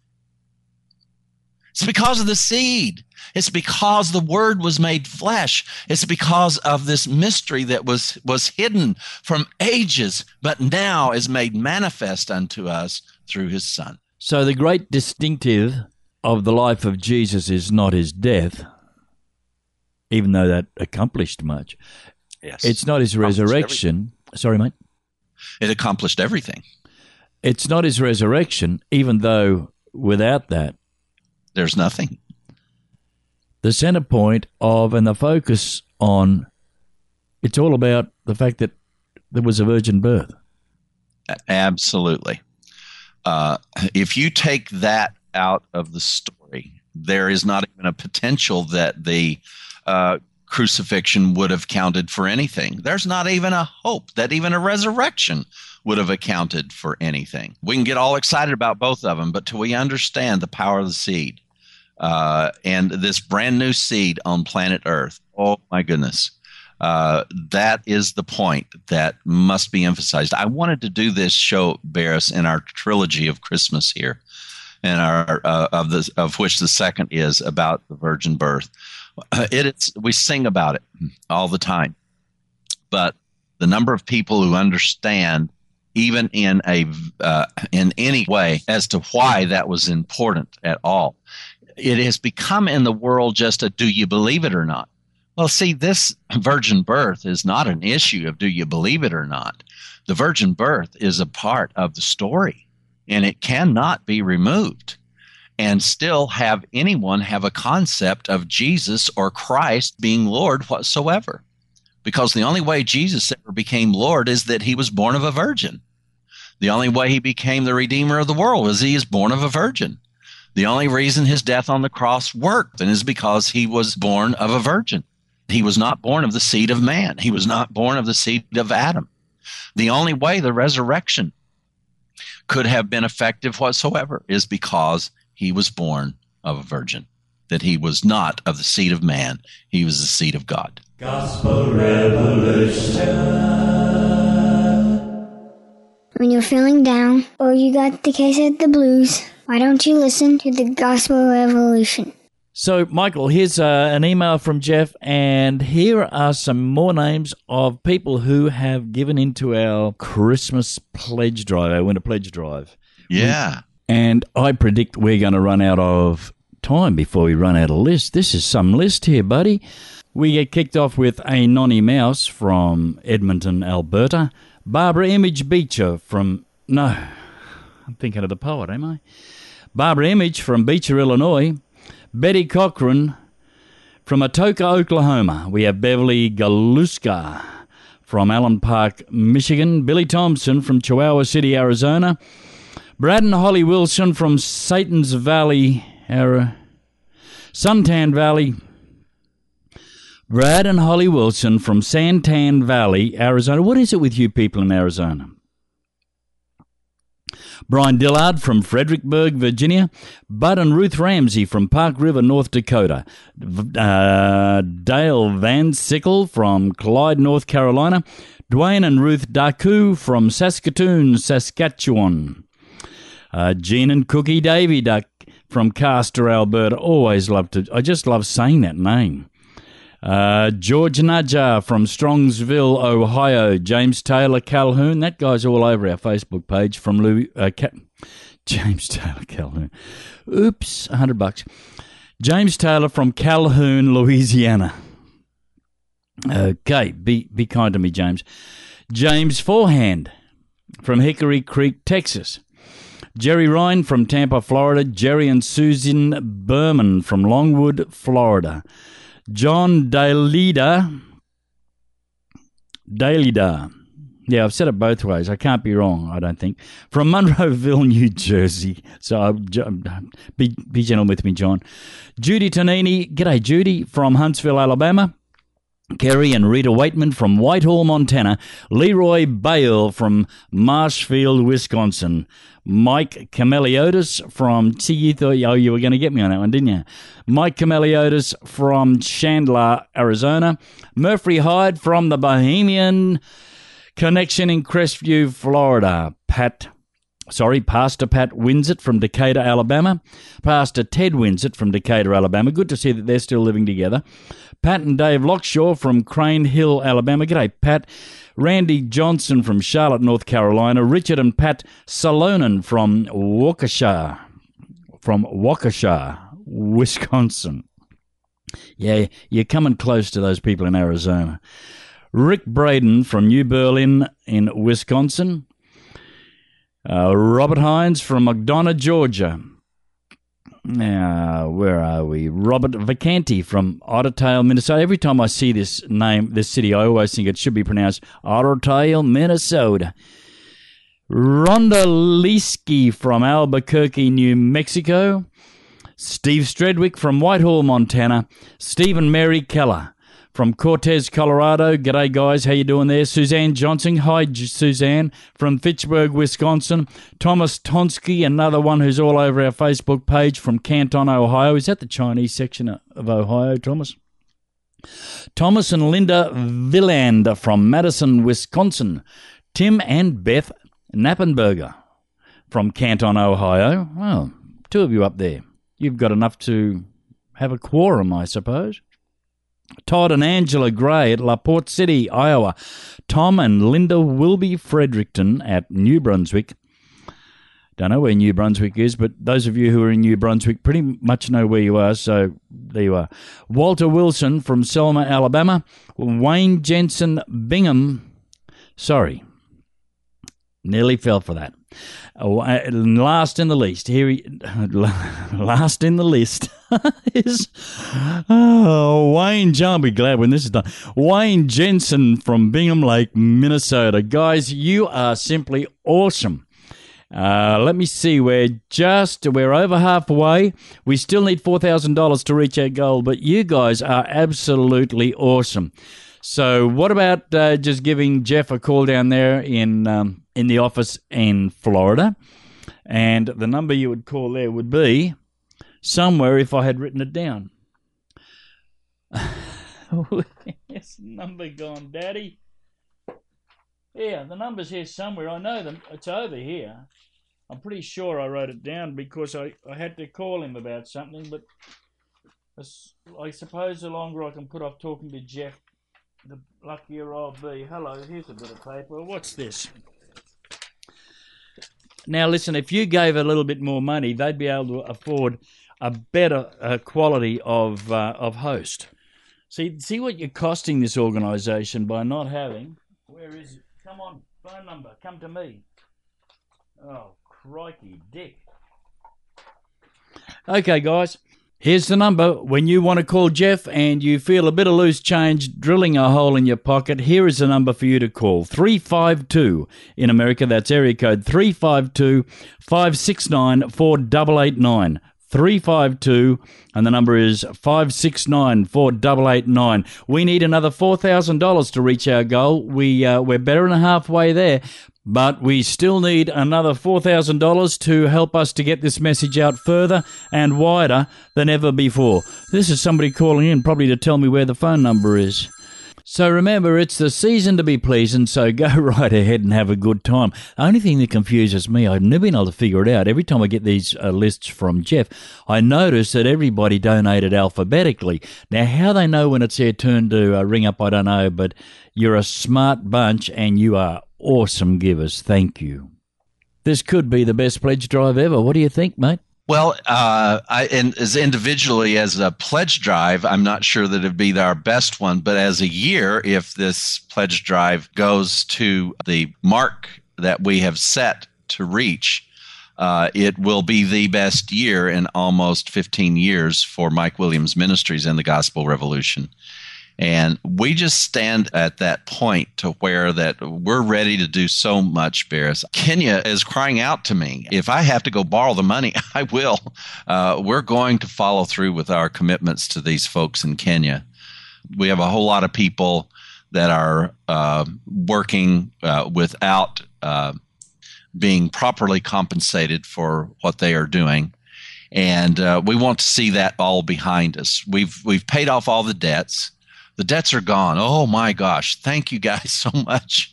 It's because of the seed. It's because the Word was made flesh. It's because of this mystery that was hidden from ages, but now is made manifest unto us through His Son. So the great distinctive of the life of Jesus is not His death, even though that accomplished much. Yes. It's not His resurrection. Sorry, mate. It accomplished everything. It's not His resurrection, even though without that, there's nothing. The center point of and the focus on, it's all about the fact that there was a virgin birth. Absolutely. If you take that out of the story, there is not even a potential that the crucifixion would have counted for anything. There's not even a hope that even a resurrection would have accounted for anything. We can get all excited about both of them, but till we understand the power of the seed, and this brand new seed on planet Earth, oh my goodness, that is the point that must be emphasized. I wanted to do this show, Barris, in our trilogy of Christmas here, and our of which the second is about the virgin birth. We sing about it all the time, but the number of people who understand, even in any way, as to why that was important at all. It has become in the world just a do you believe it or not? Well, see, this virgin birth is not an issue of do you believe it or not. The virgin birth is a part of the story, and it cannot be removed and still have anyone have a concept of Jesus or Christ being Lord whatsoever. Because the only way Jesus ever became Lord is that He was born of a virgin. The only way He became the Redeemer of the world was He is born of a virgin. The only reason His death on the cross worked is because He was born of a virgin. He was not born of the seed of man. He was not born of the seed of Adam. The only way the resurrection could have been effective whatsoever is because He was born of a virgin, that He was not of the seed of man. He was the seed of God. Gospel Revolution. feeling down, or you got the case of the blues, why don't you listen to the Gospel Revolution? So, Michael, here's an email from Jeff, and here are some more names of people who have given into our Christmas pledge drive, our winter pledge drive. Yeah. And I predict we're going to run out of time before we run out of list. This is some list here, buddy. We get kicked off with a Nonny Mouse from Edmonton, Alberta. Barbara Image Beecher from... No, I'm thinking of the poet, am I? Barbara Image from Beecher, Illinois. Betty Cochran from Atoka, Oklahoma. We have Beverly Galuska from Allen Park, Michigan. Billy Thompson from Chihuahua City, Arizona. Brad and Holly Wilson from Satan's Valley, Suntan Valley. Brad and Holly Wilson from Santan Valley, Arizona. What is it with you people in Arizona? Brian Dillard from Fredericksburg, Virginia. Bud and Ruth Ramsey from Park River, North Dakota. Dale Van Sickle from Clyde, North Carolina. Dwayne and Ruth Daku from Saskatoon, Saskatchewan. Jean and Cookie Davy Duck from Castor, Alberta. I just love saying that name. George Najjar from Strongsville, Ohio. James Taylor Calhoun. That guy's all over our Facebook page from James Taylor Calhoun. Oops, $100. James Taylor from Calhoun, Louisiana. Okay, be kind to me, James. James Forehand from Hickory Creek, Texas. Jerry Ryan from Tampa, Florida. Jerry and Susan Berman from Longwood, Florida. John Dalida. Yeah, I've said it both ways. I can't be wrong, I don't think. From Monroeville, New Jersey. So be gentle with me, John. Judy Tonini. G'day, Judy, from Huntsville, Alabama. Kerry and Rita Waitman from Whitehall, Montana. Leroy Bale from Marshfield, Wisconsin. Mike Cameliotis from... See, you thought you were going to get me on that one, didn't you? Mike Cameliotis from Chandler, Arizona. Murphy Hyde from the Bohemian Connection in Crestview, Florida. Pastor Pat Winsett from Decatur, Alabama. Pastor Ted Winsett from Decatur, Alabama. Good to see that they're still living together. Pat and Dave Lockshaw from Crane Hill, Alabama. G'day, Pat. Randy Johnson from Charlotte, North Carolina. Richard and Pat Salonen from Waukesha, Wisconsin. Yeah, you're coming close to those people in Arizona. Rick Braden from New Berlin in Wisconsin. Robert Hines from McDonough, Georgia. Where are we? Robert Vacanti from Ottertail, Minnesota. Every time I see this city, I always think it should be pronounced Ottertail, Minnesota. Rhonda Leesky from Albuquerque, New Mexico. Steve Stredwick from Whitehall, Montana. Steve and Mary Keller from Cortez, Colorado. G'day, guys. How you doing there? Suzanne Johnson. Hi, Suzanne. From Fitchburg, Wisconsin. Thomas Tonsky, another one who's all over our Facebook page from Canton, Ohio. Is that the Chinese section of Ohio, Thomas? Thomas and Linda Villand from Madison, Wisconsin. Tim and Beth Knappenberger from Canton, Ohio. Well, two of you up there. You've got enough to have a quorum, I suppose. Todd and Angela Gray at La Porte City, Iowa. Tom and Linda Wilby Fredericton at New Brunswick. Don't know where New Brunswick is, but those of you who are in New Brunswick pretty much know where you are, so there you are. Walter Wilson from Selma, Alabama. Wayne Jensen Bingham. Sorry. Nearly fell for that. Last in the list is Wayne John. I'll be glad when this is done. Wayne Jensen from Bingham Lake, Minnesota. Guys, you are simply awesome. Let me see. We're over halfway. We still need $4,000 to reach our goal, but you guys are absolutely awesome. So what about just giving Jeff a call down there in the office in Florida? And the number you would call there would be somewhere if I had written it down. Where's the number gone, Daddy? Yeah, the number's here somewhere. I know them. It's over here. I'm pretty sure I wrote it down because I had to call him about something, but I suppose the longer I can put off talking to Jeff, the luckier I'll be. Hello, here's a bit of paper. What's this? Now, listen, if you gave a little bit more money, they'd be able to afford a better quality of host. See what you're costing this organisation by not having... Where is it? Come on, phone number. Come to me. Oh, crikey, Dick. Okay, guys. Here's the number. When you want to call Jeff and you feel a bit of loose change drilling a hole in your pocket, here is the number for you to call. 352 in America. That's area code 352-569-4889. 352, and the number is 569-4889. We need another $4,000 to reach our goal. We're better than halfway there, but we still need another $4,000 to help us to get this message out further and wider than ever before. This is somebody calling in, probably to tell me where the phone number is. So remember, it's the season to be pleasing, so go right ahead and have a good time. The only thing that confuses me, I've never been able to figure it out. Every time I get these lists from Jeff, I notice that everybody donated alphabetically. Now, how they know when it's their turn to ring up, I don't know, but you're a smart bunch and you are awesome givers. Thank you. This could be the best pledge drive ever. What do you think, mate? Well, as individually as a pledge drive, I'm not sure that it'd be our best one, but as a year, if this pledge drive goes to the mark that we have set to reach, it will be the best year in almost 15 years for Mike Williams Ministries and the Gospel Revolution. And we just stand at that point to where that we're ready to do so much, Barris. Kenya is crying out to me. If I have to go borrow the money, I will. We're going to follow through with our commitments to these folks in Kenya. We have a whole lot of people that are working without being properly compensated for what they are doing. And we want to see that all behind us. We've paid off all the debts. The debts are gone. Oh, my gosh. Thank you guys so much.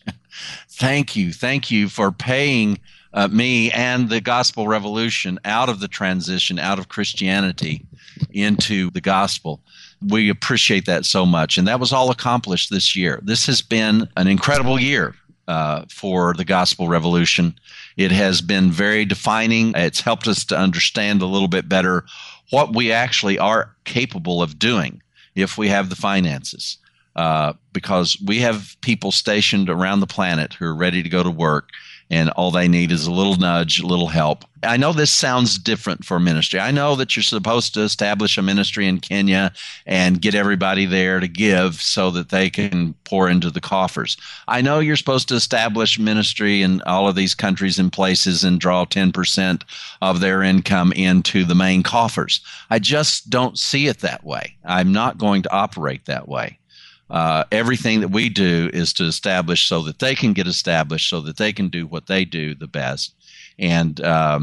Thank you. Thank you for paying me and the Gospel Revolution out of the transition, out of Christianity into the gospel. We appreciate that so much. And that was all accomplished this year. This has been an incredible year for the Gospel Revolution. It has been very defining. It's helped us to understand a little bit better what we actually are capable of doing if we have the finances, because we have people stationed around the planet who are ready to go to work, and all they need is a little nudge, a little help. I know this sounds different for ministry. I know that you're supposed to establish a ministry in Kenya and get everybody there to give so that they can pour into the coffers. I know you're supposed to establish ministry in all of these countries and places and draw 10% of their income into the main coffers. I just don't see it that way. I'm not going to operate that way. Everything that we do is to establish so that they can get established, so that they can do what they do the best. And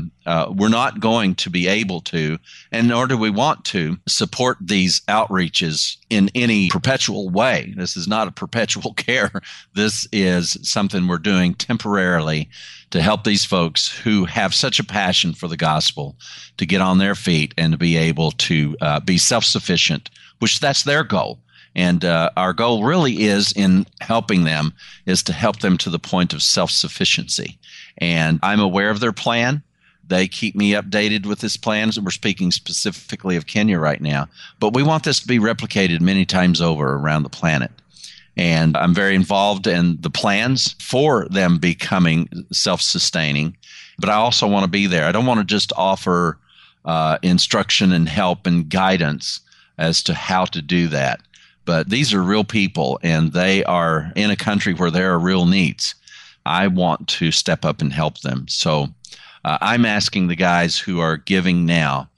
we're not going to be able to, and nor do we want to, support these outreaches in any perpetual way. This is not a perpetual care. This is something we're doing temporarily to help these folks who have such a passion for the gospel to get on their feet and to be able to be self-sufficient, which that's their goal. And our goal really is in helping them is to help them to the point of self-sufficiency. And I'm aware of their plan. They keep me updated with this plan. We're speaking specifically of Kenya right now. But we want this to be replicated many times over around the planet. And I'm very involved in the plans for them becoming self-sustaining. But I also want to be there. I don't want to just offer instruction and help and guidance as to how to do that. But these are real people, and they are in a country where there are real needs. I want to step up and help them. So I'm asking the guys who are giving now,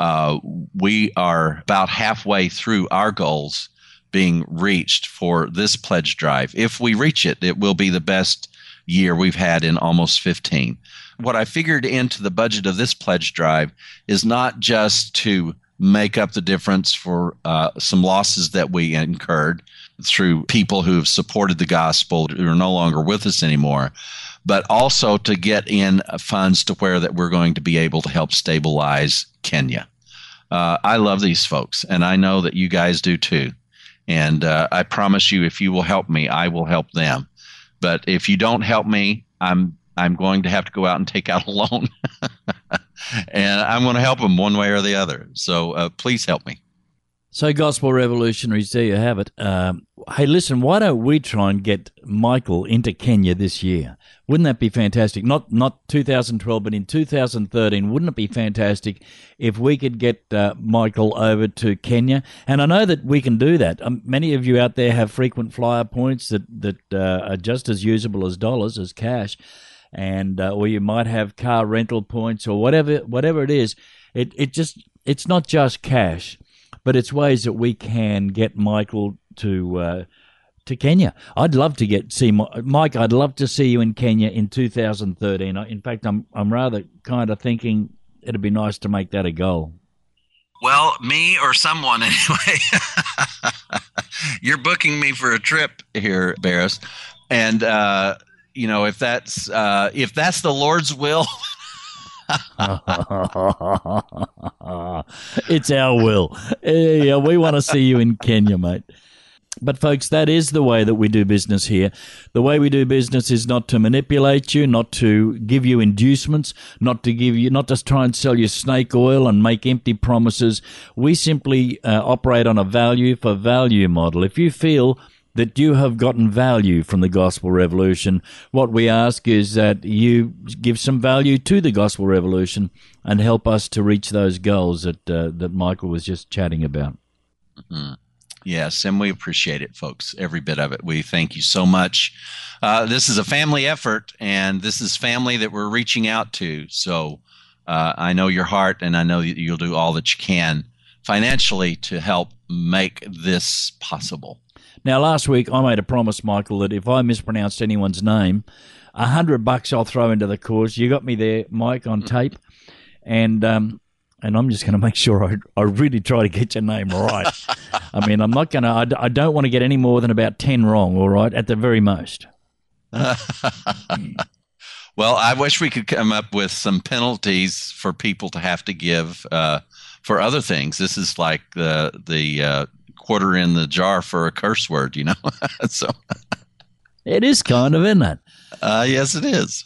we are about halfway through our goals being reached for this pledge drive. If we reach it, it will be the best year we've had in almost 15. What I figured into the budget of this pledge drive is not just to make up the difference for some losses that we incurred, through people who have supported the gospel who are no longer with us anymore, but also to get in funds to where that we're going to be able to help stabilize Kenya. I love these folks, and I know that you guys do too. And I promise you, if you will help me, I will help them. But if you don't help me, I'm going to have to go out and take out a loan. And I'm going to help them one way or the other. So please help me. So, Gospel Revolutionaries, there you have it. Hey, listen, why don't we try and get Michael into Kenya this year? Wouldn't that be fantastic? Not 2012, but in 2013, wouldn't it be fantastic if we could get Michael over to Kenya? And I know that we can do that. Many of you out there have frequent flyer points that are just as usable as dollars, as cash, and or you might have car rental points or whatever it is. It's not just cash, but it's ways that we can get Michael to Kenya. I'd love to see Mike. I'd love to see you in Kenya in 2013. In fact, I'm rather kind of thinking it'd be nice to make that a goal. Well, me or someone anyway. You're booking me for a trip here, Barris, and if that's the Lord's will. It's our will. Yeah, we want to see you in Kenya, mate. But folks, that is the way that we do business here. The way we do business is not to manipulate you, not to give you inducements, not to try and sell you snake oil and make empty promises. We simply operate on a value for value model. If you feel that you have gotten value from the Gospel Revolution, what we ask is that you give some value to the Gospel Revolution and help us to reach those goals that Michael was just chatting about. Mm-hmm. Yes, and we appreciate it, folks, every bit of it. We thank you so much. This is a family effort, and this is family that we're reaching out to. So I know your heart, and I know you'll do all that you can financially to help make this possible. Now, last week I made a promise, Michael, that if I mispronounced anyone's name, $100 I'll throw into the cause. You got me there, Mike, on tape, and I'm just going to make sure I really try to get your name right. I mean, I'm not going to. I don't want to get any more than about 10 wrong. All right, at the very most. Well, I wish we could come up with some penalties for people to have to give for other things. This is like the quarter in the jar for a curse word, So it is kind of, isn't it? Yes, it is.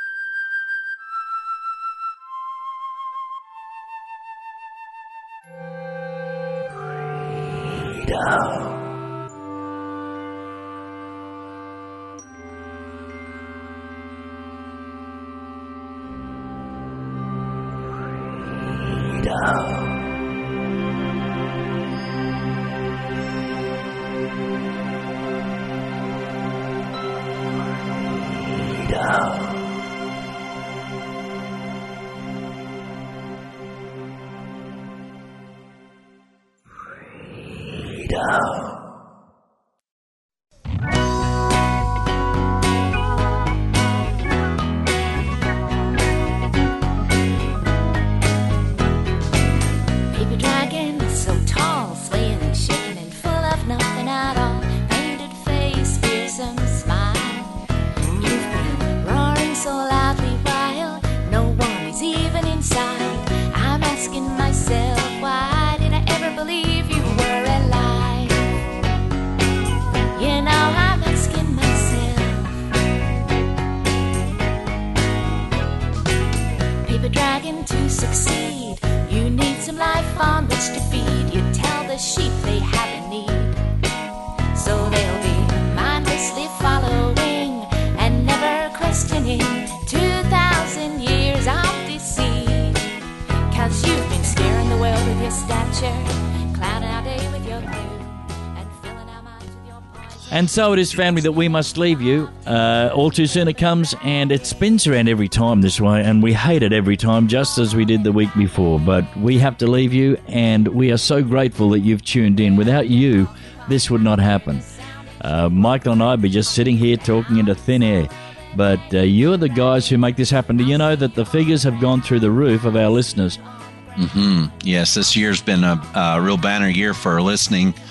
And so it is, family, that we must leave you. All too soon it comes, and it spins around every time this way, and we hate it every time, just as we did the week before. But we have to leave you, and we are so grateful that you've tuned in. Without you, this would not happen. Michael and I would be just sitting here talking into thin air. But you're the guys who make this happen. Do you know that the figures have gone through the roof of our listeners? Mm-hmm. Yes, this year's been a real banner year for listening.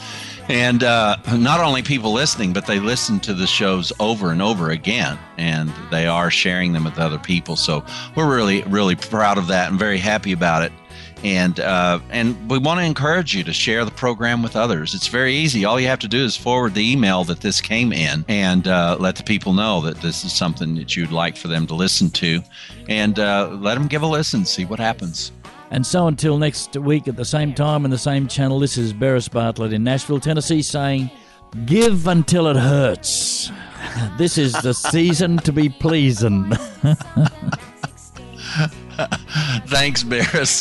And not only people listening, but they listen to the shows over and over again, and they are sharing them with other people. So we're really, really proud of that and very happy about it. And we want to encourage you to share the program with others. It's very easy. All you have to do is forward the email that this came in and let the people know that this is something that you'd like for them to listen to, and let them give a listen, see what happens. And so until next week at the same time and the same channel, this is Beres Bartlett in Nashville, Tennessee, saying, give until it hurts. This is the season to be pleasing. Thanks, Beres.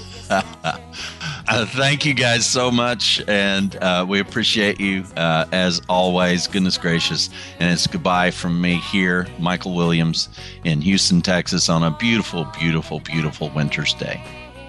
Thank you guys so much, and we appreciate you as always. Goodness gracious. And it's goodbye from me here, Michael Williams, in Houston, Texas, on a beautiful, beautiful, beautiful winter's day.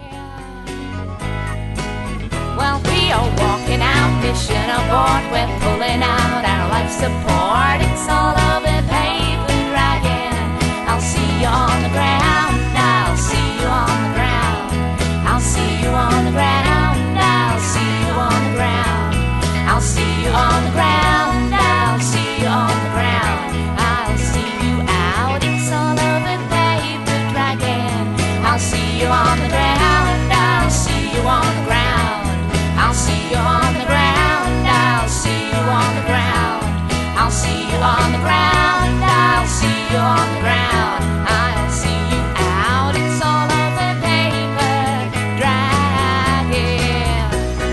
Well, we are walking out, mission aboard. We're pulling out our life support. It's all over paper dragon. I'll see you on the ground. I'll see you on the ground. I'll see you on the ground. I'll see you on the ground. I'll see you on the ground. I'll see you on the ground. I'll see you out. It's all over paper dragon. I'll see you on the ground. I'll see you on the ground. I'll see you on the ground. I'll see you on the ground. I'll see you on the ground. I'll see you on the ground. I'll see you out. It's all over paper dragon.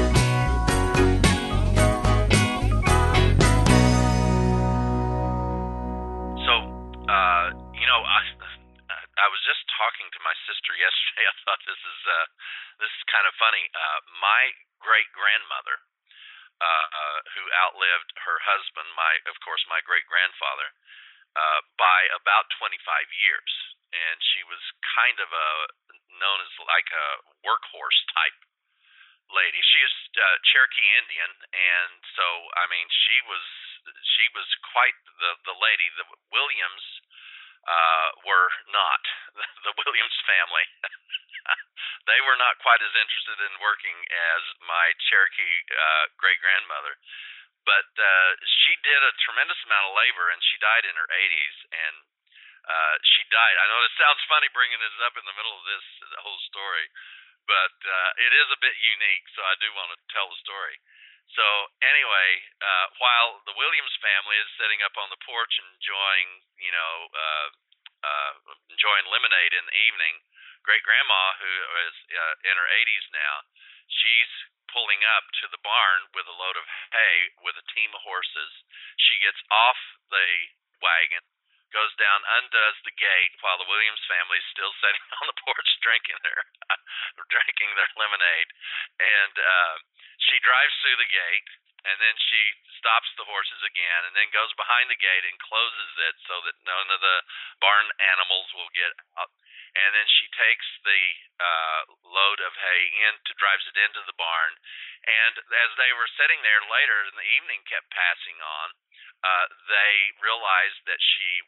So, I was just talking to my sister yesterday. I thought this is kind of funny. My great-grandmother, who outlived her husband, my great-grandfather, by about 25 years. And she was kind of known as like a workhorse type lady. She is Cherokee Indian, and so, I mean, she was quite the lady. The Williams were not. The Williams family. They were not quite as interested in working as my Cherokee great-grandmother. But she did a tremendous amount of labor, and she died in her 80s. And she died. I know this sounds funny bringing this up in the middle of this whole story, but it is a bit unique, so I do want to tell the story. So anyway, while the Williams family is sitting up on the porch enjoying lemonade in the evening, great-grandma, who is in her 80s now, she's pulling up to the barn with a load of hay with a team of horses. She gets off the wagon, goes down, undoes the gate while the Williams family is still sitting on the porch drinking their lemonade. And she drives through the gate, and then she stops the horses again, and then goes behind the gate and closes it so that none of the barn animals will get out. And then she takes the load of hay drives it into the barn. And as they were sitting there later, and the evening kept passing on, they realized that she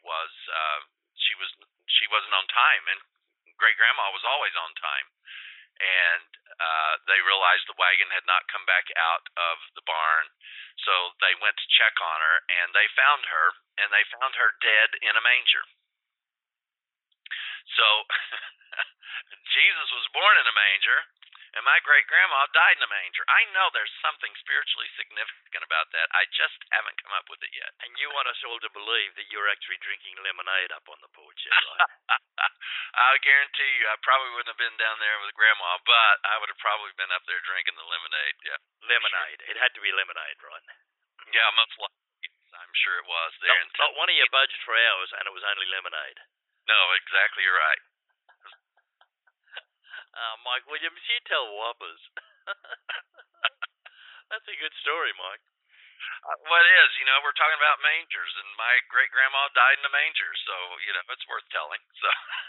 wasn't on time, and great-grandma was always on time. And they realized the wagon had not come back out of the barn, so they went to check on her, and they found her dead in a manger. So Jesus was born in a manger, and my great-grandma died in a manger. I know there's something spiritually significant about that. I just haven't come up with it yet. And you want us all to believe that you're actually drinking lemonade up on the porch, right? I'll guarantee you I probably wouldn't have been down there with Grandma, but I would have probably been up there drinking the lemonade. Yeah, lemonade. It had to be lemonade, right? Yeah, most likely. I'm sure it was there. Not one of you budged for hours, and it was only lemonade. No, exactly right. Mike Williams, you tell whoppers. That's a good story, Mike. Well, it is. We're talking about mangers, and my great-grandma died in a manger, so, it's worth telling. So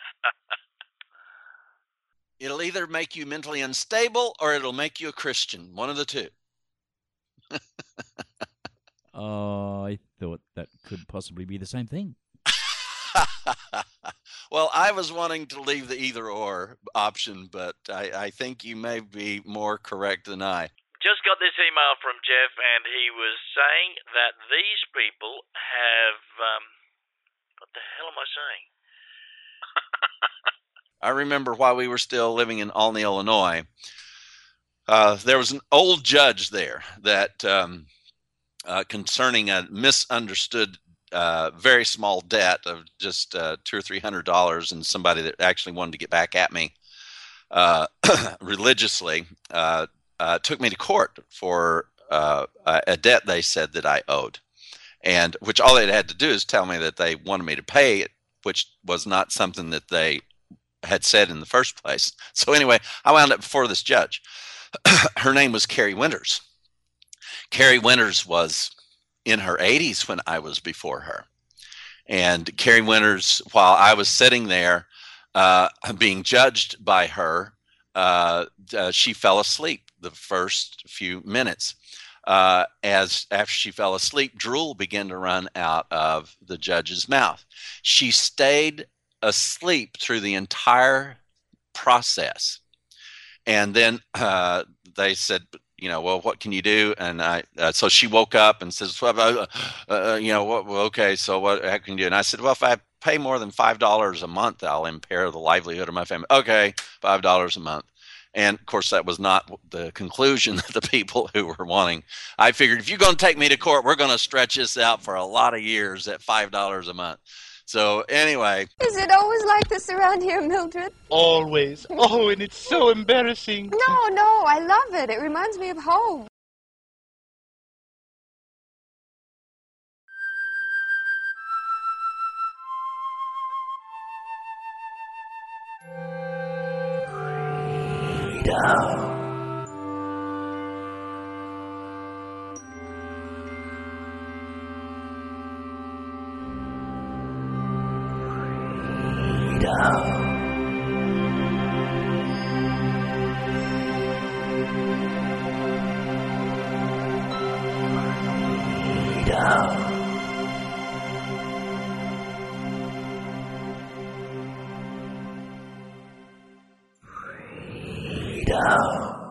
it'll either make you mentally unstable or it'll make you a Christian. One of the two. I thought that could possibly be the same thing. Well, I was wanting to leave the either or option, but I think you may be more correct than I. just got this email from Jeff, and he was saying that these people have, what the hell am I saying? I remember while we were still living in Olney, Illinois, there was an old judge there that concerning a misunderstood very small debt of just $200 or $300, and somebody that actually wanted to get back at me religiously took me to court for a debt they said that I owed, and which all they had to do is tell me that they wanted me to pay it, which was not something that they had said in the first place. So anyway, I wound up before this judge. Her name was Carrie Winters. Carrie Winters was in her 80s when I was before her. And Carrie Winters, while I was sitting there being judged by her, she fell asleep the first few minutes. After she fell asleep, drool began to run out of the judge's mouth. She stayed asleep through the entire process. And then they said, well, what can you do? And so she woke up and says, okay, so what can you do? And I said, well, if I pay more than $5 a month, I'll impair the livelihood of my family. Okay, $5 a month. And of course, that was not the conclusion that the people who were wanting. I figured if you're going to take me to court, we're going to stretch this out for a lot of years at $5 a month. So anyway. Is it always like this around here, Mildred? Always. Oh, and it's so embarrassing. No, I love it. It reminds me of home. Freedom.